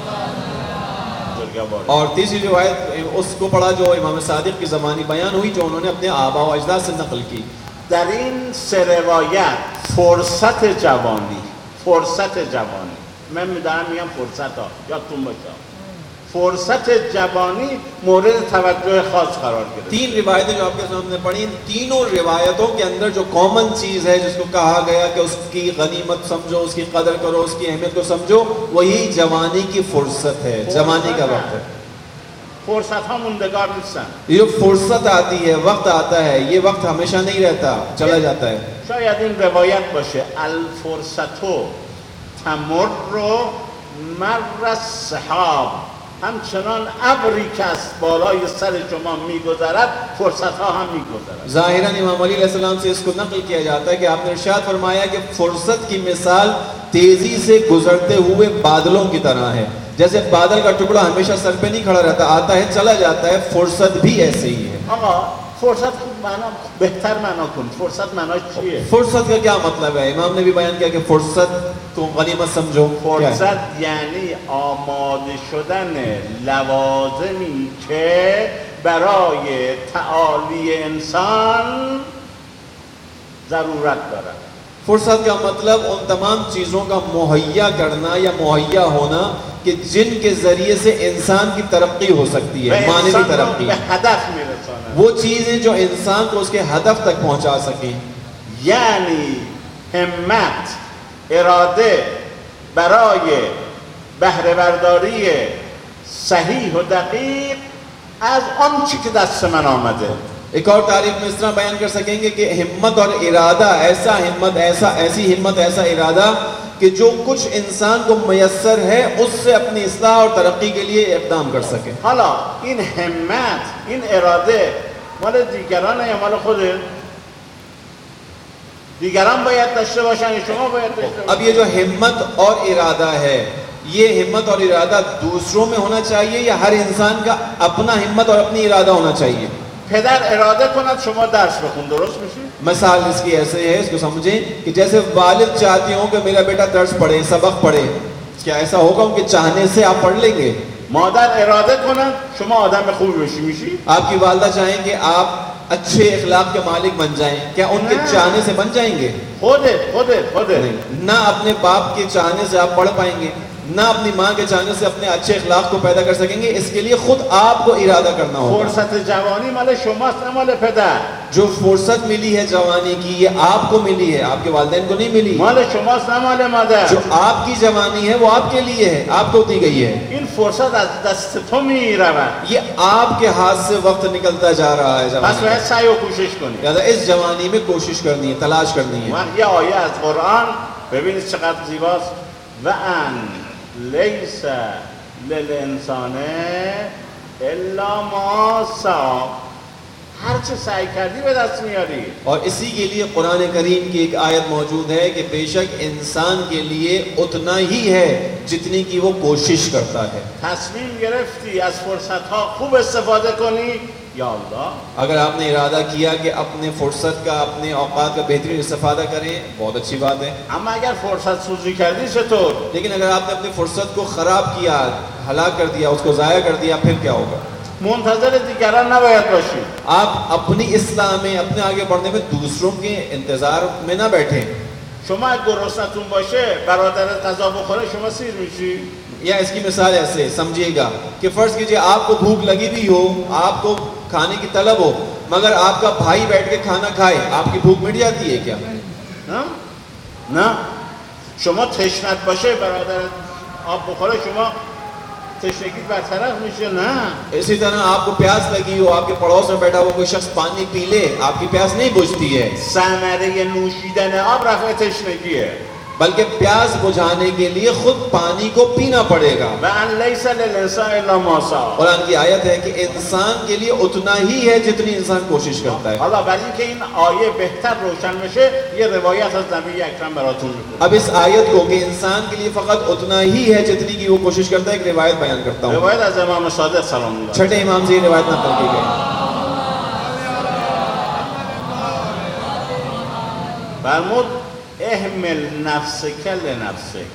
B: اور تیسری روایت اس کو پڑھا جو امام صادق کی زبانی بیان ہوئی, جو انہوں نے اپنے آبا و اجداد سے نقل کی.
A: در این سه روایت فرصت جوانی, فرصت جوانی, من میدارم میگم فرصت ها, یادتون باشه فرصت جوانی مورد توجه خاص قرار گرفت.
B: تین روایتیں جو آپ کے سامنے پڑھی, تینوں روایتوں کے اندر جو کامن چیز ہے, جس کو کہا گیا کہ اس کی غنیمت سمجھو, اس کی قدر کرو, اس کی اہمیت کو سمجھو, وہی جوانی کی فرصت ہے, جوانی کا وقت ہے.
A: فرصت ها موندگار نیستن.
B: یہ جو فرصت آتی ہے, وقت آتا ہے, یہ وقت ہمیشہ نہیں رہتا, چلا جاتا ہے.
A: شاید این روایت باشه الفرصتو تمر مر السحاب, همچنان ابری که از بالای سر شما میگذرد فرصت ها هم میگذرد.
B: ظاہراً امام علی علیہ السلام سے اس کو نقل کیا جاتا ہے کہ آپ نے ارشاد فرمایا کہ فرصت کی مثال تیزی سے گزرتے ہوئے بادلوں کی طرح ہے. جیسے بادل کا ٹکڑا ہمیشہ سر پہ نہیں کھڑا رہتا, آتا ہے چلا جاتا ہے, فرصت بھی ایسے ہی ہے.
A: آقا فرصت معنا بهتر معنا کن, فرصت معناش چیه؟
B: فرصت کا کیا مطلب ہے؟ امام نے بھی بیان کیا کہ فرصت کو غنیمت سمجھو.
A: فرصت یعنی آماده شدن لوازمی که برای تعالی انسان ضرورت دارد.
B: فرصت کا مطلب ان تمام چیزوں کا مہیا کرنا یا مہیا ہونا کہ جن کے ذریعے سے انسان کی ترقی ہو سکتی ہے، معنوی ترقی،
A: ہدف میرساند،
B: وہ چیزیں جو انسان کو اس کے ہدف تک پہنچا سکیں.
A: یعنی همت، اراده برای بهره برداری صحیح و دقیق از آن چی که دست من آمده.
B: ایک اور تعریف میں اس طرح بیان کر سکیں گے کہ ہمت اور ارادہ، ایسا ہمت، ایسا ایسی ہمت، ایسا ارادہ کہ جو کچھ انسان کو میسر ہے اس سے اپنی اصلاح اور ترقی کے لیے اقدام کر سکے.
A: حالا این همت، این اراده مال دیگرانه یا مال خوده؟ دیگران باید داشته باشن یا شما باید داشته باشن؟
B: اب یہ جو ہمت اور ارادہ ہے، یہ ہمت اور ارادہ دوسروں میں ہونا چاہیے یا ہر انسان کا اپنا ہمت اور اپنی ارادہ ہونا چاہیے؟
A: پدر اراده کند شما درس بخون، درست میشی؟
B: مثال اس کی ایسے ہے، اس کو سمجھیں کہ جیسے والد چاہتے ہوں کہ میرا بیٹا درس پڑھے، سبق پڑھے، کیا ایسا ہوگا ان کے چاہنے سے آپ پڑھ لیں گے؟
A: مادر اراده کند شما آدم خوبی بشی، میشی؟
B: آپ کی والدہ چاہیں کہ آپ اچھے اخلاق کے مالک بن جائیں، کیا ان کے چاہنے سے بن جائیں گے؟
A: خودت خودت خودت
B: نہ اپنے باپ کے چاہنے سے آپ پڑھ پائیں گے، نہ اپنی ماں کے چاہنے سے اپنے اچھے اخلاق کو پیدا کر سکیں گے. اس کے لیے خود آپ کو ارادہ کرنا ہوگا.
A: فرصت جوانی مال شماست نه مال پدر.
B: جو فرصت ملی ہے جوانی کی یہ آپ کو ملی ہے، آپ کے والدین کو نہیں ملی.
A: مال شماست نه مال مادر.
B: جو آپ کی جوانی ہے وہ آپ کے لیے ہے، آپ کو دی گئی ہے.
A: این فرصت از دست تو میرود.
B: یہ آپ کے ہاتھ سے وقت نکلتا جا رہا ہے
A: پس
B: جوانی.
A: باید سعی و کوشش کنید.
B: لہذا اس جوانی میں کوشش کرنی ہے، تلاش کرنی ہے.
A: وقت یه آیه از قرآن ببینید چقدر زیباست. و ان لیس للانسان الا ما سعی. ہر چه سعی کردی به دست میاری.
B: اور اسی کے لیے قرآن کریم کی ایک آیت موجود ہے کہ بے شک انسان کے لیے اتنا ہی ہے جتنی کی وہ کوشش کرتا ہے.
A: تصمیم گرفتی از فرصت ها خوب استفاده کنی، یا اللہ.
B: اگر آپ نے ارادہ کیا کہ اپنے فرصت کا، اپنے اوقات کا بہترین استفادہ کریں، بہت اچھی بات ہے.
A: اما اگر فرصت سوزی کردی چطور؟
B: لیکن اگر آپ نے اپنی فرصت کو خراب کیا، ہلاک کر دیا، اس کو ضائع کر دیا، پھر کیا ہوگا؟
A: منتظر دیگران نباید باشی.
B: آپ اپنی اصلاح میں، اپنے آگے بڑھنے میں دوسروں کے انتظار میں نہ بیٹھیں.
A: شما اگه گرسنتون باشه برادرت غذا بخوره شما سیر میشی.
B: یا اس کی مثال ایسے سمجھیے گا کہ فرض کیجئے آپ کو بھوک لگی بھی ہو، آپ کو کھانے کی طلب ہو، مگر آپ کا بھائی بیٹھ کے کھانا کھائے، آپ کی بھوک مٹ جاتی ہے کیا؟
A: نه نه. شما تشنت باشه برادرت آب بخوره شما تشنگی برطرف میشه. نه.
B: اسی طرح آپ کو پیاس لگی ہو، آپ کے پڑوس میں بیٹھا ہوا کوئی شخص پانی پی لے، آپ کی پیاس نہیں بجھتی ہے.
A: ثمره نوشیدن آب رفع تشنگیه.
B: بلکہ پیاس بجھانے کے لیے خود پانی کو پینا پڑے گا.
A: وَأَن لَيْسَ لِلْإِنسَانِ إِلَّا مَا سَعَى.
B: قرآن کی آیت ہے کہ انسان کے لیے اتنا ہی ہے جتنی انسان کوشش کرتا ہے.
A: حالا برای اینکه این آیه بهتر روشن بشه یه روایت از نبی اکرم براتون میگم.
B: اب اس آیت کو کہ انسان کے لیے فقط اتنا ہی ہے جتنی کی وہ کوشش کرتا ہے، ایک روایت بیان کرتا ہوں.
A: روایت از امام صادق سلام اللہ.
B: چھٹے امام سے یہ روایت نقل کی گئی.
A: فرمود احمل نفسک لنفسک.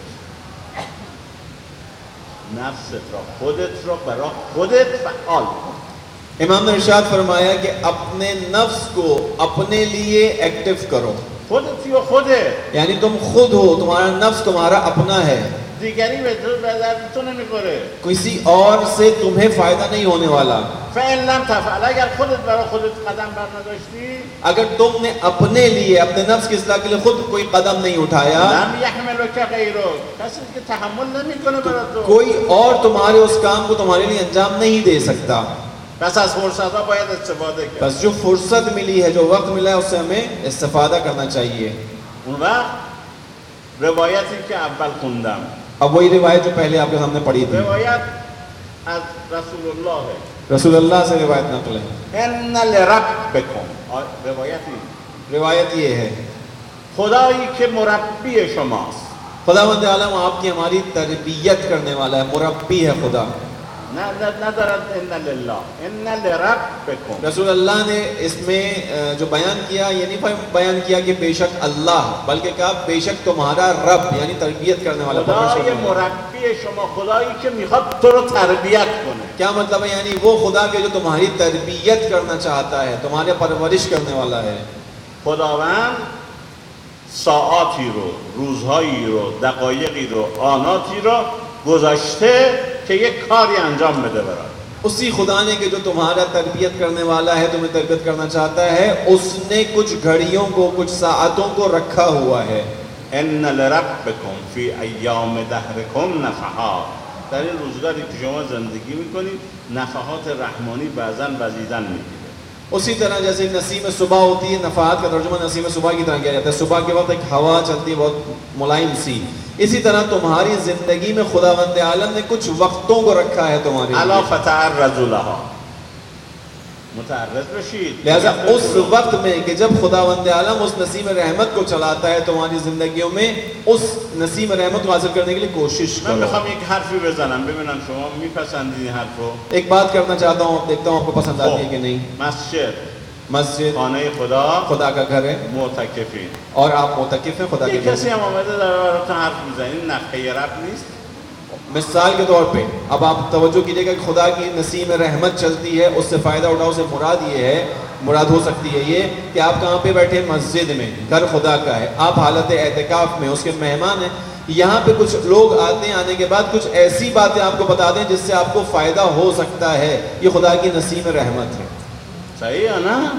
A: نفست را خودت را برای خودت فعال کن.
B: امام نے ارشاد فرمایا کہ اپنے نفس کو اپنے لیے ایکٹیو کرو.
A: خودتی و خودت.
B: یعنی تم خود ہو، تمہارا نفس تمہارا اپنا ہے.
A: دیگری به تو به درد تو نمیخوره.
B: کسی اور سے تمہیں فائدہ نہیں ہونے والا.
A: فإن لم تفعل اگر خودت برای خودت قدم بر نداشتی،
B: اگر تم نے اپنے لیے، اپنے نفس کی اصلاح کے لیے خود کوئی قدم نہیں اٹھایا،
A: لم يحملك غيرك، کسی کہ تحمل نمیکنه برای تو.
B: کوئی اور تمہارے اس کام کو تمہارے لیے انجام نہیں دے سکتا.
A: پس از فرصت ها باید استفاده کرد.
B: بس جو فرصت ملی ہے، جو وقت ملا ہے، اس سے ہمیں استفادہ کرنا چاہیے.
A: اون وقت روایتی که اول خوندم،
B: اب وہی روایت جو پہلے آپ کے سامنے پڑھی تھی،
A: روایت از رسول الله ہے.
B: رسول اللہ سے روایت نقل ہے.
A: ان لربکم، روایتی
B: روایت یہ ہے
A: خدایی که مربی شماست.
B: خداوند عالم آپ کی ہماری تربیت کرنے والا ہے، مربی ہے خدا.
A: ندارد ان لله، ان لربکم.
B: رسول اللہ نے اس میں جو بیان کیا، یہ نہیں بیان کیا کہ بے شک اللہ، بلکہ کہا بے شک تمہارا رب، یعنی تربیت کرنے والا.
A: خدای مربی کیه شما خدایی که میخواد تو رو تربیت کنه.
B: کیا مطلب ہے؟ یعنی وہ خدا کے جو تمہاری تربیت کرنا چاہتا ہے، تمہارے پرورش کرنے والا ہے.
A: خداوند ساعاتی رو، روزهایی رو، دقایقی رو، آناتی رو گذاشته که یک کاری انجام بده برات.
B: اسی خدا نے کہ جو تمہارا تربیت کرنے والا ہے، تمہیں تربیت کرنا چاہتا ہے، اس نے کچھ گھڑیوں کو، کچھ ساعتوں کو رکھا ہوا ہے.
A: ان لربکم فی ایام دهرکم نفحات. در این روزگاری که شما زندگی میکنید نفحات رحمانی بعضاً وزیدن میگیره.
B: اسی طرح جیسے نسیم صبح ہوتی ہے، نفحات کا ترجمہ نسیم صبح کی طرح کیا جاتا ہے، صبح کے وقت ایک ہوا چلتی ہے بہت ملائم سی. اسی طرح تمہاری زندگی میں خداوند عالم نے کچھ وقتوں کو رکھا ہے تمہارے لیے.
A: الا فتعرضوا لها. متعرض بشید.
B: لہذا اس وقت میں کہ جب خداوند عالم اس نسیم رحمت کو چلاتا ہے تمہاری زندگیوں میں، اس نسیم رحمت کو حاصل کرنے کے لیے کوشش
A: من
B: کرو.
A: میخوام یک حرفی بزنم ببینم شما میپسندید این حرفو.
B: ایک بات کرنا چاہتا ہوں، دیکھتا ہوں آپ کو پسند آتی ہے کہ نہیں.
A: مسجد
B: مسجد
A: خانه خدا
B: خدا کا گھر ہے
A: معتکفین.
B: اور آپ معتکف ہیں خدا کے
A: یک
B: گھر.
A: کسی هم آمده داره براتون حرف میزنه، این نفحه رب نیست.
B: مثال کے طور پہ اب آپ توجہ کیجئے گا کہ خدا کی نسیم رحمت چلتی ہے، اس سے فائدہ اٹھاؤ. سے مراد یہ ہے، مراد ہو سکتی ہے یہ کہ آپ کہاں پہ بیٹھے؟ مسجد میں، گھر خدا کا ہے، آپ حالت اعتکاف میں اس کے مہمان ہیں. یہاں پہ کچھ لوگ آتے ہیں، آنے کے بعد کچھ ایسی باتیں آپ کو بتا دیں جس سے آپ کو فائدہ ہو سکتا ہے. یہ خدا کی نسیم رحمت ہے.
A: صحیح ہے نا؟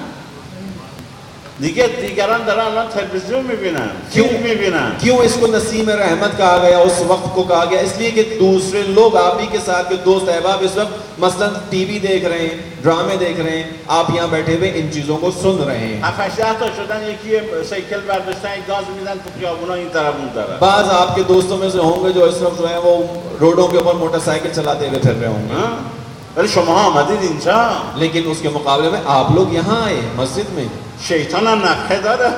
A: دیگه دیگران دارن الان تلویزیون میبینن،
B: کیوں
A: فیلم میبینن.
B: کیوں اس کو نسیم رحمت کہا گیا، اس وقت کو کہا گیا؟ اس لیے کہ دوسرے لوگ آپ ہی کے ساتھ کے دوست احباب اس وقت مثلا ٹی وی دیکھ رہے ہیں، ڈرامے دیکھ رہے ہیں، آپ یہاں بیٹھے ہوئے ان چیزوں کو سن رہے ہیں.
A: هفت هشت تا شدن یکی سایکل برداشتن یک گاز میدن تو خیابونا این طرف اون طرف.
B: بعض آپ کے دوستوں میں سے ہوں گے جو اس وقت جو ہے وہ روڈوں کے اوپر موٹر سائیکل چلاتے ہوئے پھر رہے ہوں گے.
A: ولی شما آمدید اینجا.
B: لیکن اس کے مقابلے میں آپ لوگ یہاں آئے مسجد میں.
A: شیطان هم نفحه داره.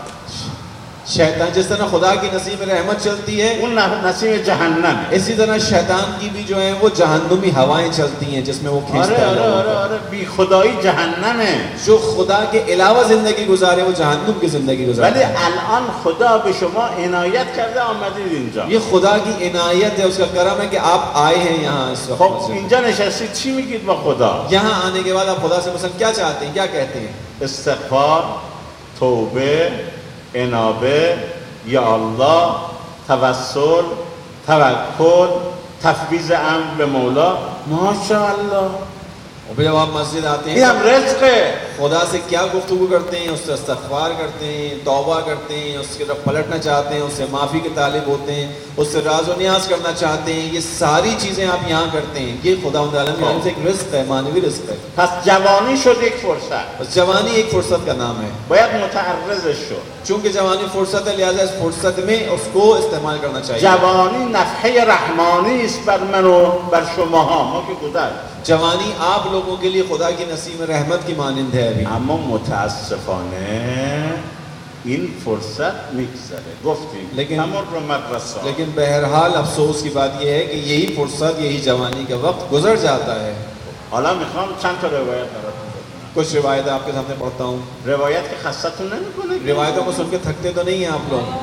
B: شیطان جس طرح خدا کی نسیم رحمت چلتی ہے،
A: اون نسیم جهنم.
B: اسی طرح شیطان کی بھی جو ہیں وہ جہنمی ہوائیں چلتی ہیں جس میں وہ
A: آره
B: کھینچتا ہے
A: آره
B: لوگوں
A: آره
B: کو.
A: آره بی خدایی جهنمه.
B: جو خدا کے علاوہ زندگی گزارے وہ جہنم کی زندگی
A: ولی
B: گزارے.
A: الان خدا به شما عنایت کرده آمدید اینجا.
B: یہ خدا کی عنایت ہے، اس کا کرم ہے کہ آپ آئے ہیں یہاں اس وقت
A: خب
B: مسجد.
A: اینجا نشستید چی میگید با خدا؟
B: یہاں آنے کے بعد آپ خدا سے مثلا کیا چاہتے ہیں، کیا کہتے ہیں؟
A: استغفار، توبه، انابه، یا الله، توسل، توکل، تفویض امر به مولا. ماشاءالله.
B: اور پھر جب آپ مسجد آتے
A: این
B: ہیں
A: هم رزقه.
B: خدا سے کیا گفتگو کرتے ہیں؟ اس سے استغفار کرتے ہیں، توبہ کرتے ہیں، اس کی طرف پلٹنا چاہتے ہیں، اس سے معافی کے طالب ہوتے ہیں، اس سے راز و نیاز کرنا چاہتے ہیں. یہ ساری چیزیں آپ یہاں کرتے ہیں. یہ خداوند عالم کی طرف سے ایک رزق ہے، مانوی رزق ہے.
A: پس جوانی شد یک فرصت.
B: بس جوانی ایک فرصت کا نام ہے.
A: باید متعرضش شد.
B: چونکہ جوانی فرصت ہے لہذا اس فرصت میں اس کو استعمال کرنا چاہیے.
A: جوانی نفحه رحمانی است بر من و بر شماها. ما که گذشت.
B: جوانی آپ لوگوں کے لیے خدا کی نسیم رحمت کی مانند ہے ابھی.
A: اما متاسفانه این فرصت میگذره. گفتیم
B: لیکن
A: تمر مدرسه.
B: لیکن بہرحال افسوس کی بات یہ ہے کہ یہی فرصت، یہی جوانی کا وقت گزر جاتا ہے.
A: حالا میخوام چند تا روایت براتون بگم.
B: کچھ روایت آپ کے سامنے پڑھتا ہوں.
A: روایت که خستتون نمیکنه.
B: روایتوں کو سن کے تھکتے تو نہیں ہیں آپ لوگ؟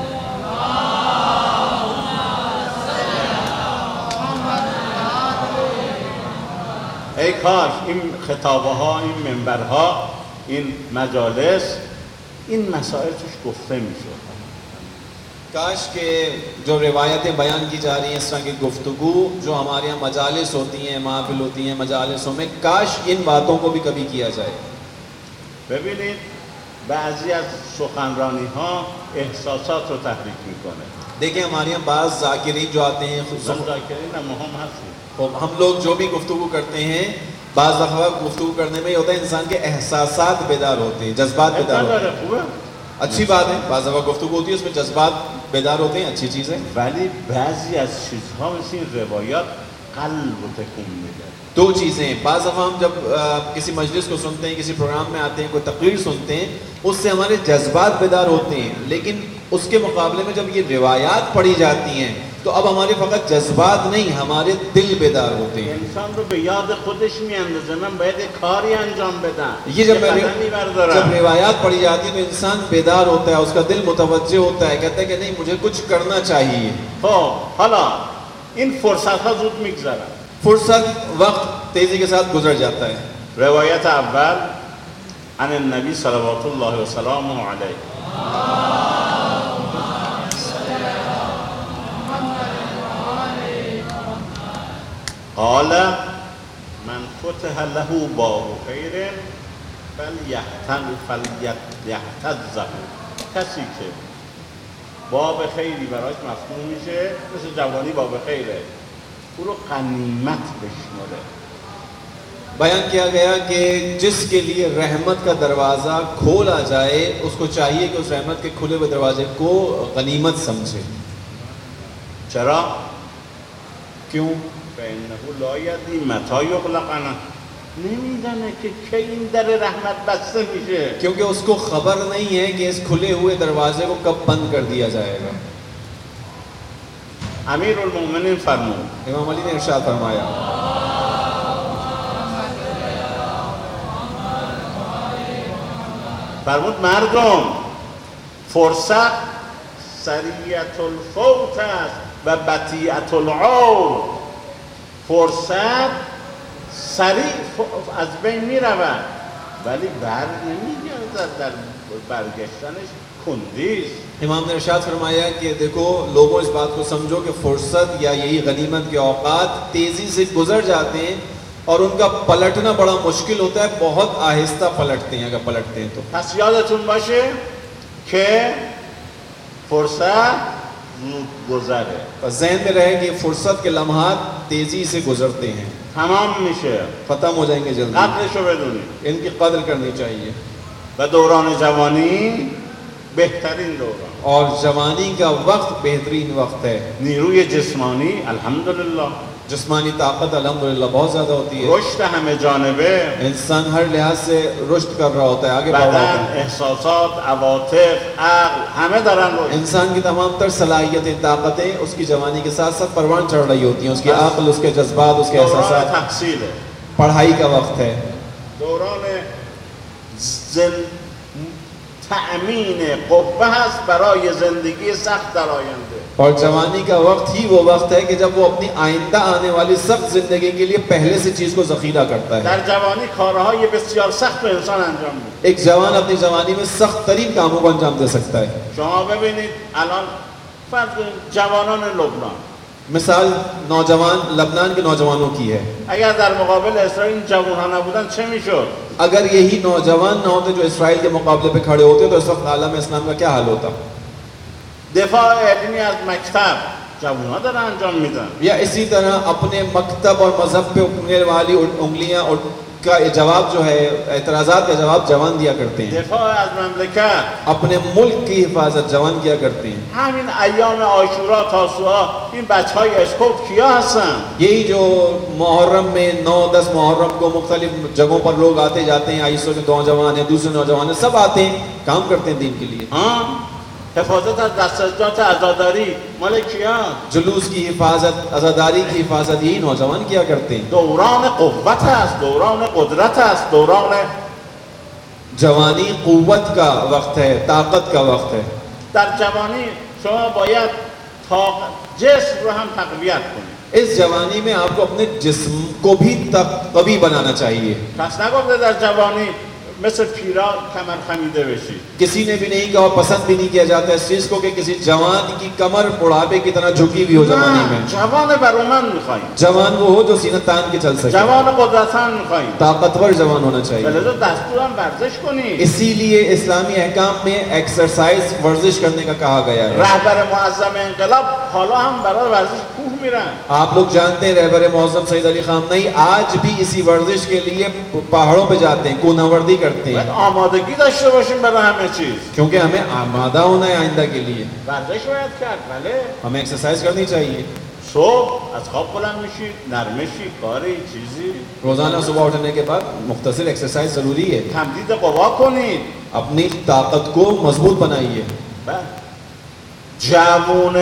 A: ای کاش این خطابه ها، این منبرها، این مجالس، این مسائل توش گفته میشد.
B: کاش کہ جو روایتیں بیان کی جا رہی ہیں، اس طرح کی گفتگو جو ہمارے یہاں مجالس ہوتی ہیں، محافل ہوتی ہیں، مجالسوں میں، کاش ان باتوں کو بھی کبھی کیا جائے.
A: ببینید بعضی از سخنرانی ها احساسات رو تحریک میکنه.
B: دیکھیں ہمارے یہاں بعض ذاکرین جو آتے ہیں،
A: ذاکرین هم مهم هستیم.
B: ہم لوگ جو بھی گفتگو کرتے ہیں، بعض دفعہ گفتگو کرنے میں یہ ہوتا ہے انسان کے احساسات بیدار ہوتے ہیں، جذبات بیدار ہوتے ہیں. اچھی بات ہے، بعض دفعہ گفتگو ہوتی ہے اس میں جذبات بیدار ہوتے ہیں، اچھی چیز ہے.
A: ولی بعضی از چیزها مثل این روایات قلب رو تکون میده.
B: دو چیزیں ہیں. بعض دفعہ ہم جب کسی مجلس کو سنتے ہیں، کسی پروگرام میں آتے ہیں، کوئی تقریر سنتے ہیں، اس سے ہمارے جذبات بیدار ہوتے ہیں. لیکن اس کے مقابلے میں جب یہ روایات پڑھی جاتی ہیں تو اب ہمارے فقط جذبات نہیں، ہمارے دل بیدار ہوتے ہیں.
A: انسان رو به یاد خودش میاندازه من باید کاری انجام بدم.
B: یہ جب جب روایات پڑھی جاتی ہے تو انسان بیدار ہوتا ہے، اس کا دل متوجہ ہوتا ہے، کہتا ہے کہ نہیں مجھے کچھ کرنا چاہیے.
A: خب حالا این فرصت ها زود میگذرن.
B: فرصت وقت تیزی کے ساتھ گزر جاتا ہے.
A: روایت اول عن النبی صلوات الله و سلامه علیه قال من فتح له باب خیر فلیحتل فلیحتزه، کسی که باب خیری برایش مفتوح میشه مثل جوانی باب خیره، او رو غنیمت بشماره.
B: بیان کیا گیا کہ جس کے لیے رحمت کا دروازہ کھولا جائے اس کو چاہیے کہ اس رحمت کے کھلے ہوئے دروازے کو غنیمت سمجھے.
A: چرا؟
B: کیوں؟
A: فإنه لا يدري متى يغلق عنه، نمیدانه که کی این در رحمت بسته میشه.
B: کیونکہ اس کو خبر نہیں ہے کہ اس کھلے ہوئے دروازے کو کب بند کر دیا جائے گا.
A: امیر المؤمنین فرمود،
B: امام علی نے ارشاد فرمایا
A: فرمود مردم فرصت سریعت الفوت است و بطیعت العود. فرصت سریع از بین می رود ولی بر نمیگردد، در برگشتنش کندیست.
B: امام نے ارشاد فرمایا کہ دیکھو لوگوں اس بات کو سمجھو کہ فرصت یا یہی غنیمت کے اوقات تیزی سے گزر جاتے ہیں اور ان کا پلٹنا بڑا مشکل ہوتا ہے، بہت آہستہ پلٹتے ہیں اگر پلٹتے ہیں تو.
A: پس یادتون باشه که فرصت زود گذره.
B: ذہن میں رہے کہ فرصت کے لمحات تیزی سے گزرتے ہیں،
A: تمام میشه،
B: ختم ہو جائیں گے جلدی.
A: قدرشو بدونید.
B: ان کی قدر کرنی چاہیے.
A: و دوران جوانی بهترین دوران،
B: اور جوانی کا وقت بہترین وقت ہے.
A: نیروی جسمانی الحمدللہ،
B: جسمانی طاقت الحمدللہ بہت زیادہ ہوتی ہے.
A: رشد همه جانبه،
B: انسان ہر لحاظ سے رشد کر رہا ہوتا ہے، آگے بڑھ رہا ہوتا
A: بدن،
B: ہے.
A: احساسات، عواطف، عقل همه دارن رشد.
B: انسان کی تمام تر صلاحیتیں، طاقتیں اس کی جوانی کے ساتھ ساتھ پروان چڑھ رہی ہوتی ہیں. اس کی عقل، اس کے جذبات، اس کے
A: دوران
B: احساسات.
A: تحصیله،
B: پڑھائی کا وقت ہے.
A: دوران زن... تأمین قوه هست برای زندگی سخت در آینده.
B: اور جوانی کا وقت ہی وہ وقت ہے کہ جب وہ اپنی آئندہ آنے والی سخت زندگی کے لیے پہلے سے چیز کو ذخیرہ کرتا ہے.
A: در جوانی کارهای بسیار سخت به انسان انجام میده.
B: ایک جوان اپنی جوانی میں سخت ترین کاموں کو انجام دے سکتا ہے.
A: شما ببینید الان فرض کنید جوانان لبنان،
B: مثال نوجوان لبنان کے نوجوانوں کی ہے.
A: اگر در مقابل اسرائیل این جوانها نبودن چه میشد؟
B: اگر یہی نوجوان نہ ہوتے جو اسرائیل کے مقابلے پہ کھڑے ہوتے تو اس وقت عالم اسلام کا کیا حال ہوتا؟
A: دفاع علمی از مکتب جوانها دارن انجام میدن.
B: یا اسی طرح اپنے مکتب اور مذہب پہ اٹھنے والی انگلیاں اور کا جواب جو ہے، اعتراضات کا جواب جوان دیا کرتے ہیں.
A: دفاع از مملکت،
B: اپنے ملک کی حفاظت جوان کیا کرتے ہیں.
A: همین ایام عاشورا تاسوعا این بچهای اسکوپ کیا هستن؟
B: یہی جو محرم میں نو دس محرم کو مختلف جگہوں پر لوگ آتے جاتے ہیں، آئیسو کے نوجوان ہیں، دوسرے نوجوان ہیں، سب آتے ہیں، کام کرتے ہیں دین کے لیے.
A: ہاں، حفاظت از دستجات عزاداری مال کیا؟
B: جلوس کی حفاظت، عزاداری کی حفاظت یہی نوجوان کیا کرتے ہیں.
A: دوران قوت است، دوران قدرت است، دوران
B: جوانی قوت کا وقت ہے، طاقت کا وقت ہے.
A: در جوانی شما باید جسم رو هم تقویت کنید.
B: اس جوانی میں آپ کو اپنے جسم کو بھی قوی بنانا چاہیے.
A: کس نگفته در جوانی مثل پیران کمر خمیده بشید.
B: کسی نے بھی نہیں کہا، پسند بھی نہیں کیا جاتا اس چیز کو کہ کسی جوان کی کمر بڑھاپے کی طرح جھکی ہوئی ہو جوانی میں.
A: جوان برومند میخواییم.
B: جوان وہ ہو جو سینہ تان کے چل سکے.
A: جوان قدرتمند میخواییم.
B: طاقتور جوان ہونا چاہیے.
A: لذا دستور هم ورزش کنید.
B: اسی لیے اسلامی احکام میں ایکسرسائز ورزش کرنے کا کہا گیا ہے.
A: رهبر معظم انقلاب حالا هم برای ورزش کوه میرن.
B: آپ لوگ جانتے ہیں رہبر معظم سید علی خامنہئی آج بھی اسی ورزش کے لیے پہاڑوں پہ جاتے ہیں، کوہنوردی کرتے ہیں.
A: باید آمادگی داشته باشیم برای همه چیز.
B: کیونکہ ہمیں آمادہ ہونا ہے آئندہ کے لیے.
A: ورزش باید کرد. بله.
B: ہمیں ایکسرسائز کرنی چاہیے.
A: صبح از خواب بلند میشید، نرمشی، کاری، چیزی.
B: روزانہ صبح اٹھنے کے بعد مختصر ایکسرسائز ضروری ہے.
A: تمدید قوا کنید.
B: اپنی طاقت کو مضبوط بنائیے.
A: جوون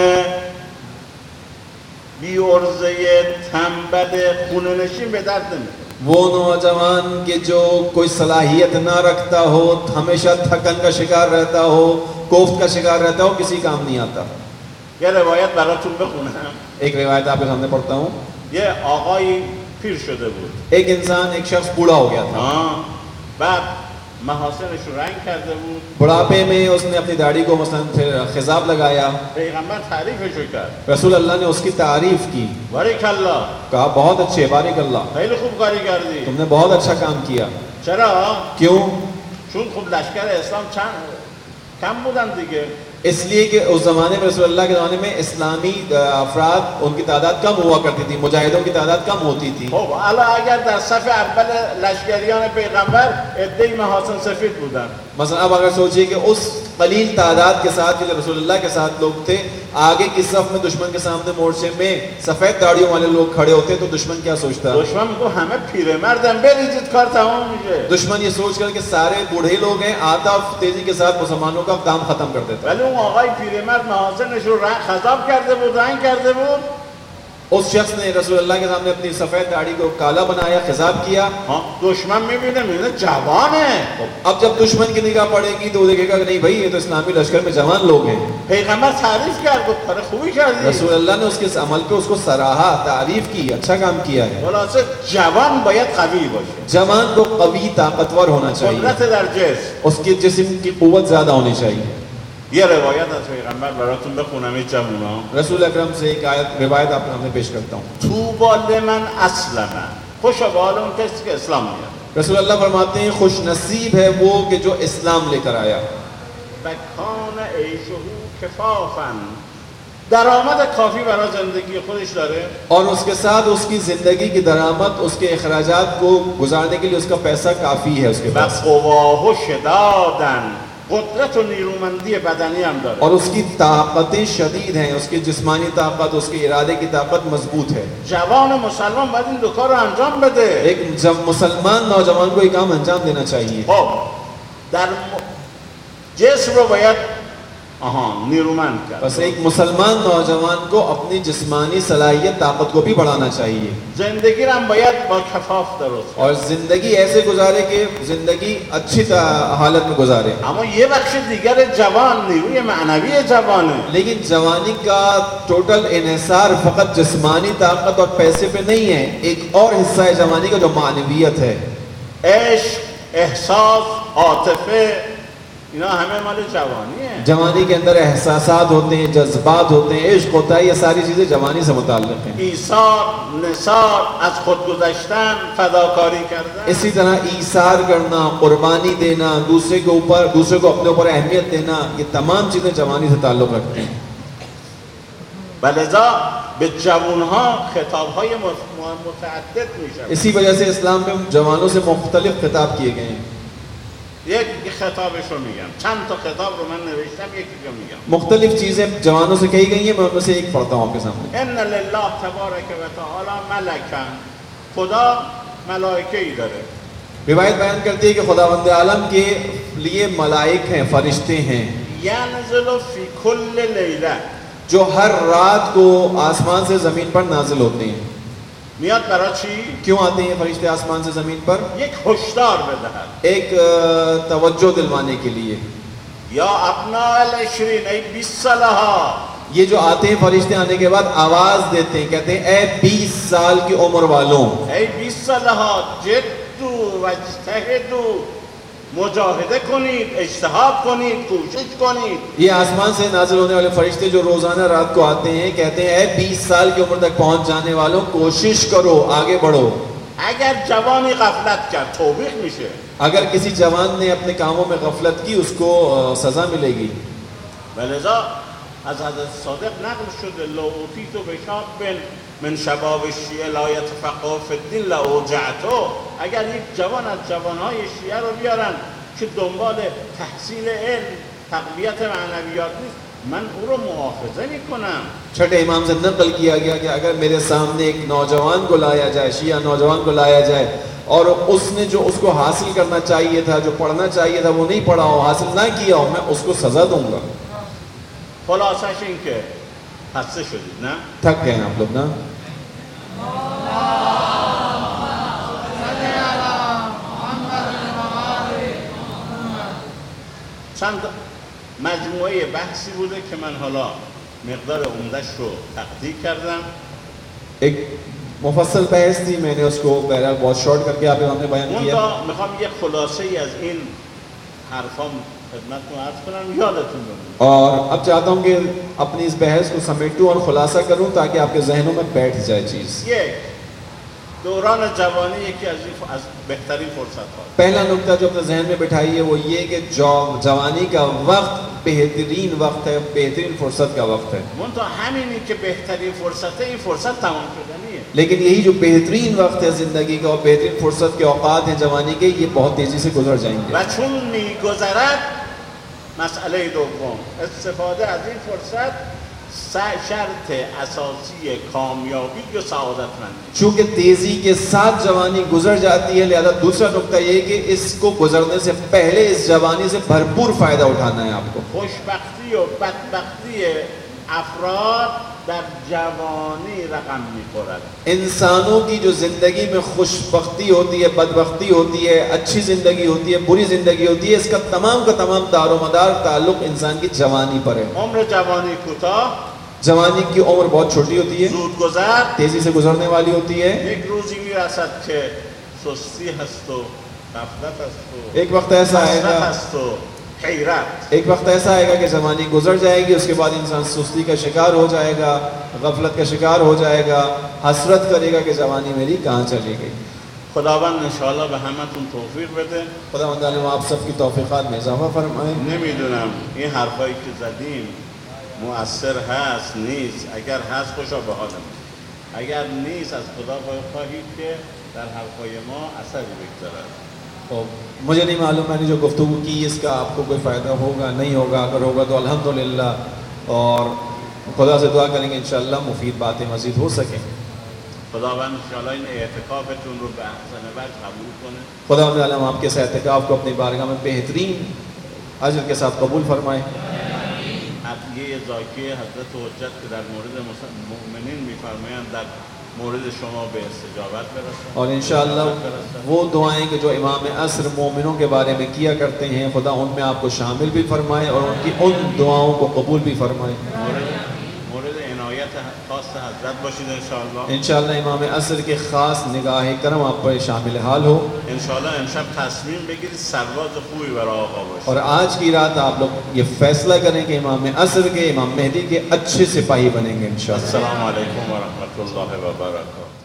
A: بی عرضه تنبل خونه نشین به درد نمیخوره.
B: وہ نوجوان کہ جو کوئی صلاحیت نہ رکھتا ہو، ہمیشہ تھکن کا شکار رہتا ہو، کوفت کا شکار رہتا ہو، کسی کام نہیں آتا.
A: یه روایت براتون بخونم.
B: ایک روایت آپ کے سامنے پڑھتا ہوں.
A: یه آقایی پیر شده بود.
B: ایک انسان ایک شخص بوڑھا ہو گیا تھا.
A: آه. بعد محاسنش رو رنگ کرده بود.
B: بڑھاپے میں اس نے اپنی داڑھی کو مثلا خضاب لگایا.
A: پیغمبر تعریفش رو کرد.
B: رسول اللہ نے اس کی تعریف کی.
A: باریک اللہ.
B: کہا بہت اچھے، بارک اللہ،
A: خیلی خوب کاری کردی.
B: تم نے بہت اچھا کام کیا.
A: چرا؟
B: کیوں؟
A: چون خب لشکر اسلام چند کم بودن دیگه.
B: اس لیے کہ اس زمانے میں رسول اللہ کے زمانے میں اسلامی افراد ان کی تعداد کم ہوا کرتی تھی، مجاہدوں کی تعداد کم ہوتی تھی.
A: خب حالا اگر در صف اول لشکریان پیغمبر عده‌ای محاسن سفید بودن،
B: مثلا اب اگر سوچئے کہ اس قلیل تعداد کے ساتھ جو رسول اللہ کے ساتھ لوگ تھے، آگے کی صف میں دشمن کے سامنے مورچے میں سفید داڑھیوں والے لوگ کھڑے ہوتے تو دشمن کیا سوچتا؟
A: دشمن کو همه پیرمردن، بریزید کار تمام میشه.
B: دشمن یہ سوچ کر کہ سارے بوڑھے لوگ ہیں، آتا تیزی کے ساتھ مسلمانوں کا کام ختم کر دیتا.
A: ولی اون آقای پیرمرد محاسنش رو رنگ خضاب کرده بود، رنگ کرده بود.
B: اس شخص نے رسول اللہ کے سامنے اپنی سفید داڑھی کو کالا بنایا، خضاب کیا.
A: ہاں دشمن میبینه میبینه جوان ہے.
B: اب جب دشمن کی نگاہ پڑے گی تو وہ دیکھے گا کہ نہیں بھائی یہ تو اسلامی لشکر میں جوان لوگ ہیں.
A: پیغمبر تعریف کرد، گفت کار خوبی کردی.
B: رسول اللہ نے اس کے عمل پہ اس کو سراہا، تعریف کی، اچھا کام کیا ہے.
A: خلاصه جوان باید قوی باشه.
B: جوان کو قوی، طاقتور ہونا چاہیے،
A: قدرت در جسم.
B: اس کے جسم کی قوت زیادہ ہونی چاہیے.
A: یه روایت از پیغمبر براتون بخونم ای جوونا.
B: رسول اکرم سے ایک آیت روایت آپ کو پیش کرتا ہوں.
A: طوبی لمن اسلم، خوش به حال اون کسی که اسلام میاره.
B: رسول اللہ فرماتے ہیں خوش نصیب ہے وہ کہ جو اسلام لے کر آیا.
A: و کان عیشه کفافا، درآمد کافی برای زندگی خودش داره.
B: اور اس کے ساتھ اس کی زندگی کی درآمد، اس کے اخراجات کو گزارنے کے لیے اس کا پیسہ کافی ہے اس کے
A: و
B: پاس.
A: قواه شدادا، قدرت و نیرومندی بدنی هم داره.
B: اور اس کی طاقتیں شدید ہیں، اس کی جسمانی طاقت، اس کے ارادے کی طاقت مضبوط ہے.
A: جوان مسلمان باید این دو کار رو انجام بده.
B: ایک جب مسلمان نوجوان کو یہ کام انجام دینا چاہیے.
A: خب در م... جسم رو باید آها نیرومند کرد.
B: بس ایک مسلمان نوجوان کو اپنی جسمانی صلاحیت، طاقت کو بھی بڑھانا چاہیے.
A: زندگی رو هم باید با کفاف درست کرد.
B: اور زندگی ایسے گزارے کہ زندگی اچھی حالت میں گزارے.
A: اما یه بخش دیگر جوان نیروی معنوی جوانه.
B: لیکن جوانی کا ٹوٹل انحصار فقط جسمانی طاقت اور پیسے پہ نہیں ہے. ایک اور حصہ ہے جوانی کا جو معنویت ہے.
A: عشق، احساس، عاطفه، اینا همه مال جوانی ہیں.
B: جوانی کے اندر احساسات ہوتے ہیں، جذبات ہوتے ہیں، عشق ہوتا ہے، یہ ساری چیزیں جوانی سے متعلق ہیں.
A: ایثار، نثار، از خود گذشتن، فداکاری کردن.
B: اسی طرح ایثار کرنا، قربانی دینا، دوسرے کے اوپر دوسرے کو اپنے اوپر اہمیت دینا، یہ تمام چیزیں جوانی سے تعلق رکھتے ہیں.
A: ولذا به جوانها خطابهای متعدد میشه.
B: اسی وجہ سے اسلام میں جوانوں سے مختلف خطاب کیے گئے ہیں.
A: یک خطابش رو میگم، چند تا خطاب رو من نوشتم، یکی رو میگم.
B: مختلف چیزیں جوانوں سے کہی گئی ہیں، میں ان میں سے ایک پڑھتا ہوں آپ کے سامنے.
A: ان لله تبارک و تعالی ملکا، خدا ملائکه ای داره.
B: روایت بیان کرتی ہے کہ خداوند عالم کے لیے ملائک ہیں، فرشتے ہیں،
A: ینزل فی کل لیله،
B: جو ہر رات کو آسمان سے زمین پر نازل ہوتے ہیں.
A: میاد برای چی؟
B: کیوں آتے ہیں فرشتے آسمان سے زمین پر؟
A: یک هشدار بدهد.
B: ایک توجہ دلوانے کے لیے.
A: یا ابناء العشرین، ای بیس سالہ ها.
B: یہ جو آتے ہیں فرشتے آنے کے بعد آواز دیتے ہیں، کہتے ہیں اے بیس سال کی عمر والوں،
A: ای بیس سالہ ها، جدو و اجتهدو، مجاہدہ کنید، اجتہاد کنید، کوشش کنید.
B: یہ آسمان سے نازل ہونے والے فرشتے جو روزانہ رات کو آتے ہیں کہتے ہیں اے بیس سال کی عمر تک پہنچ جانے والوں، کوشش کرو، آگے بڑھو.
A: اگر جوانی غفلت کرد توبیخ میشه.
B: اگر کسی جوان نے اپنے کاموں میں غفلت کی اس کو سزا ملے گی.
A: ولذا از حضرت صادق نقل شده لو اوتیت بشاب من شباب الشیعه لا یتفقه فی الدین لاوجعته. اگر یک جوان از جوانهای شیعه رو بیارن که دنبال تحصیل علم، تقویت معنویات نیست، من او رو مؤاخذه میکنم.
B: چھٹے امام سے نقل کیا گیا کہ اگر میرے سامنے ایک نوجوان کو لایا جائے، شیعہ نوجوان کو لایا جائے اور اس نے جو اس کو حاصل کرنا چاہیے تھا، جو پڑھنا چاہیے تھا وہ نہیں پڑھا ہو، حاصل نہ کیا ہو، میں اس کو سزا دوں گا.
A: خلاصش این که خسته شدید نه؟
B: تھک گئے ہیں آپ لوگ نا؟
A: چند مجموعه بحثی بوده که من حالا مقدار عمدهش رو تقدیر کردم.
B: ایک مفصل بحث تھی، میں نے اس کو بہرحال بہت شارٹ کر کے آپ کے سامنے بیان
A: اون
B: کیا.
A: تا میخوام یه خلاصه ای از این حرفام خدمتتون عرض کنم یادتون بمونه.
B: اور اب چاہتا ہوں کہ اپنی اس بحث کو سمیٹوں اور خلاصہ کروں تاکہ آپ کے ذہنوں میں بیٹھ جائے چیز.
A: یک، دوران جوانی یکی از این از بهترین فرصت ها.
B: پہلا نکتہ جو اپنے ذہن میں بٹھائیے وہ یہ کہ جوانی کا وقت بہترین وقت ہے، بہترین فرصت کا وقت ہے.
A: منتها همینی که بهترین فرصته، این فرصت تمام شدنیه.
B: لیکن یہی جو بہترین وقت ہے زندگی کا اور بہترین فرصت کے اوقات ہیں جوانی کے، یہ بہت تیزی سے گزر جائیں گے.
A: و چون میگذرد مسئله دوم استفاده از این فرصت شرط اساسی کامیابی و سعادتمندی.
B: چونکہ تیزی کے ساتھ جوانی گزر جاتی ہے، لہذا دوسرا نکتہ یہ کہ اس کو گزرنے سے پہلے اس جوانی سے بھرپور فائدہ اٹھانا ہے آپ کو.
A: خوشبختی و بدبختی افراد در جوانی رقم میخورد.
B: انسانوں کی جو زندگی میں خوشبختی ہوتی ہے، بدبختی ہوتی ہے، اچھی زندگی ہوتی ہے، بری زندگی ہوتی ہے، اس کا تمام کا تمام دار و مدار تعلق انسان کی جوانی پر ہے.
A: عمر جوانی کوتاه،
B: جوانی کی عمر بہت چھوٹی ہوتی ہے،
A: زود گذر،
B: تیزی سے گزرنے والی ہوتی ہے.
A: یک روزی میرسد که سستی هست و غفلت هست و
B: ایک وقت ایسا آئے
A: حسرت
B: گا
A: هست و حیرت.
B: ایک وقت ایسا آئے گا کہ زمانی گزر جائے گی، اس کے بعد انسان سستی کا شکار ہو جائے گا، غفلت کا شکار ہو جائے گا، حسرت کرے گا کہ جوانی میری کہاں چلی گئی.
A: خداوند انشاءاللہ به همتون توفیق بده.
B: خداوند عالم آپ سب کی توفیقات میں اضافہ فرمائے.
A: نمیدونم این حرفایی که زدیم مؤثر هست نیست. اگر هست خوشا به حالم، اگر نیست از خدا خواهید که در حرفای ما اثری بگذارد.
B: مجھے نہیں معلوم میں نے جو گفتگو کی اس کا آپ کو کوئی فائدہ ہوگا نہیں ہوگا، اگر ہوگا تو الحمدللہ، اور خدا سے دعا کریں گے انشاءاللہ مفید باتیں مزید ہو سکیں.
A: خداوند انشاءاللہ این اعتکافتون رو به احسن وجه قبول کنه.
B: خداوند عالم آپ کے اس اعتکاف کو اپنی بارگاہ میں بہترین اجر کے ساتھ قبول فرمائے.
A: عطیه زاکی حضرت حجت که در مورد مؤمنین میفرمایند در مورد شما به استجابت برسد.
B: اور انشاءاللہ وہ دعائیں کہ جو امام عصر مومنوں کے بارے میں کیا کرتے ہیں، خدا ان میں آپ کو شامل بھی فرمائے اور ان کی ان دعاؤں کو قبول بھی فرمائے.
A: مورد عنایت خاص حضرت باشید انشاءاللہ.
B: انشاءاللہ امام عصر کے خاص نگاہ کرم آپ پر شامل حال ہو.
A: انشاءاللہ امشب تصمیم بگیرید سرباز خوبی برای آقا باشید.
B: اور آج کی رات آپ لوگ یہ فیصلہ کریں کہ امام عصر کے، امام مہدی کے اچھے سپاہی بنیں گے انشاءاللہ.
A: السلام علیکم ورحمۃ اللہ وبرکاتہ.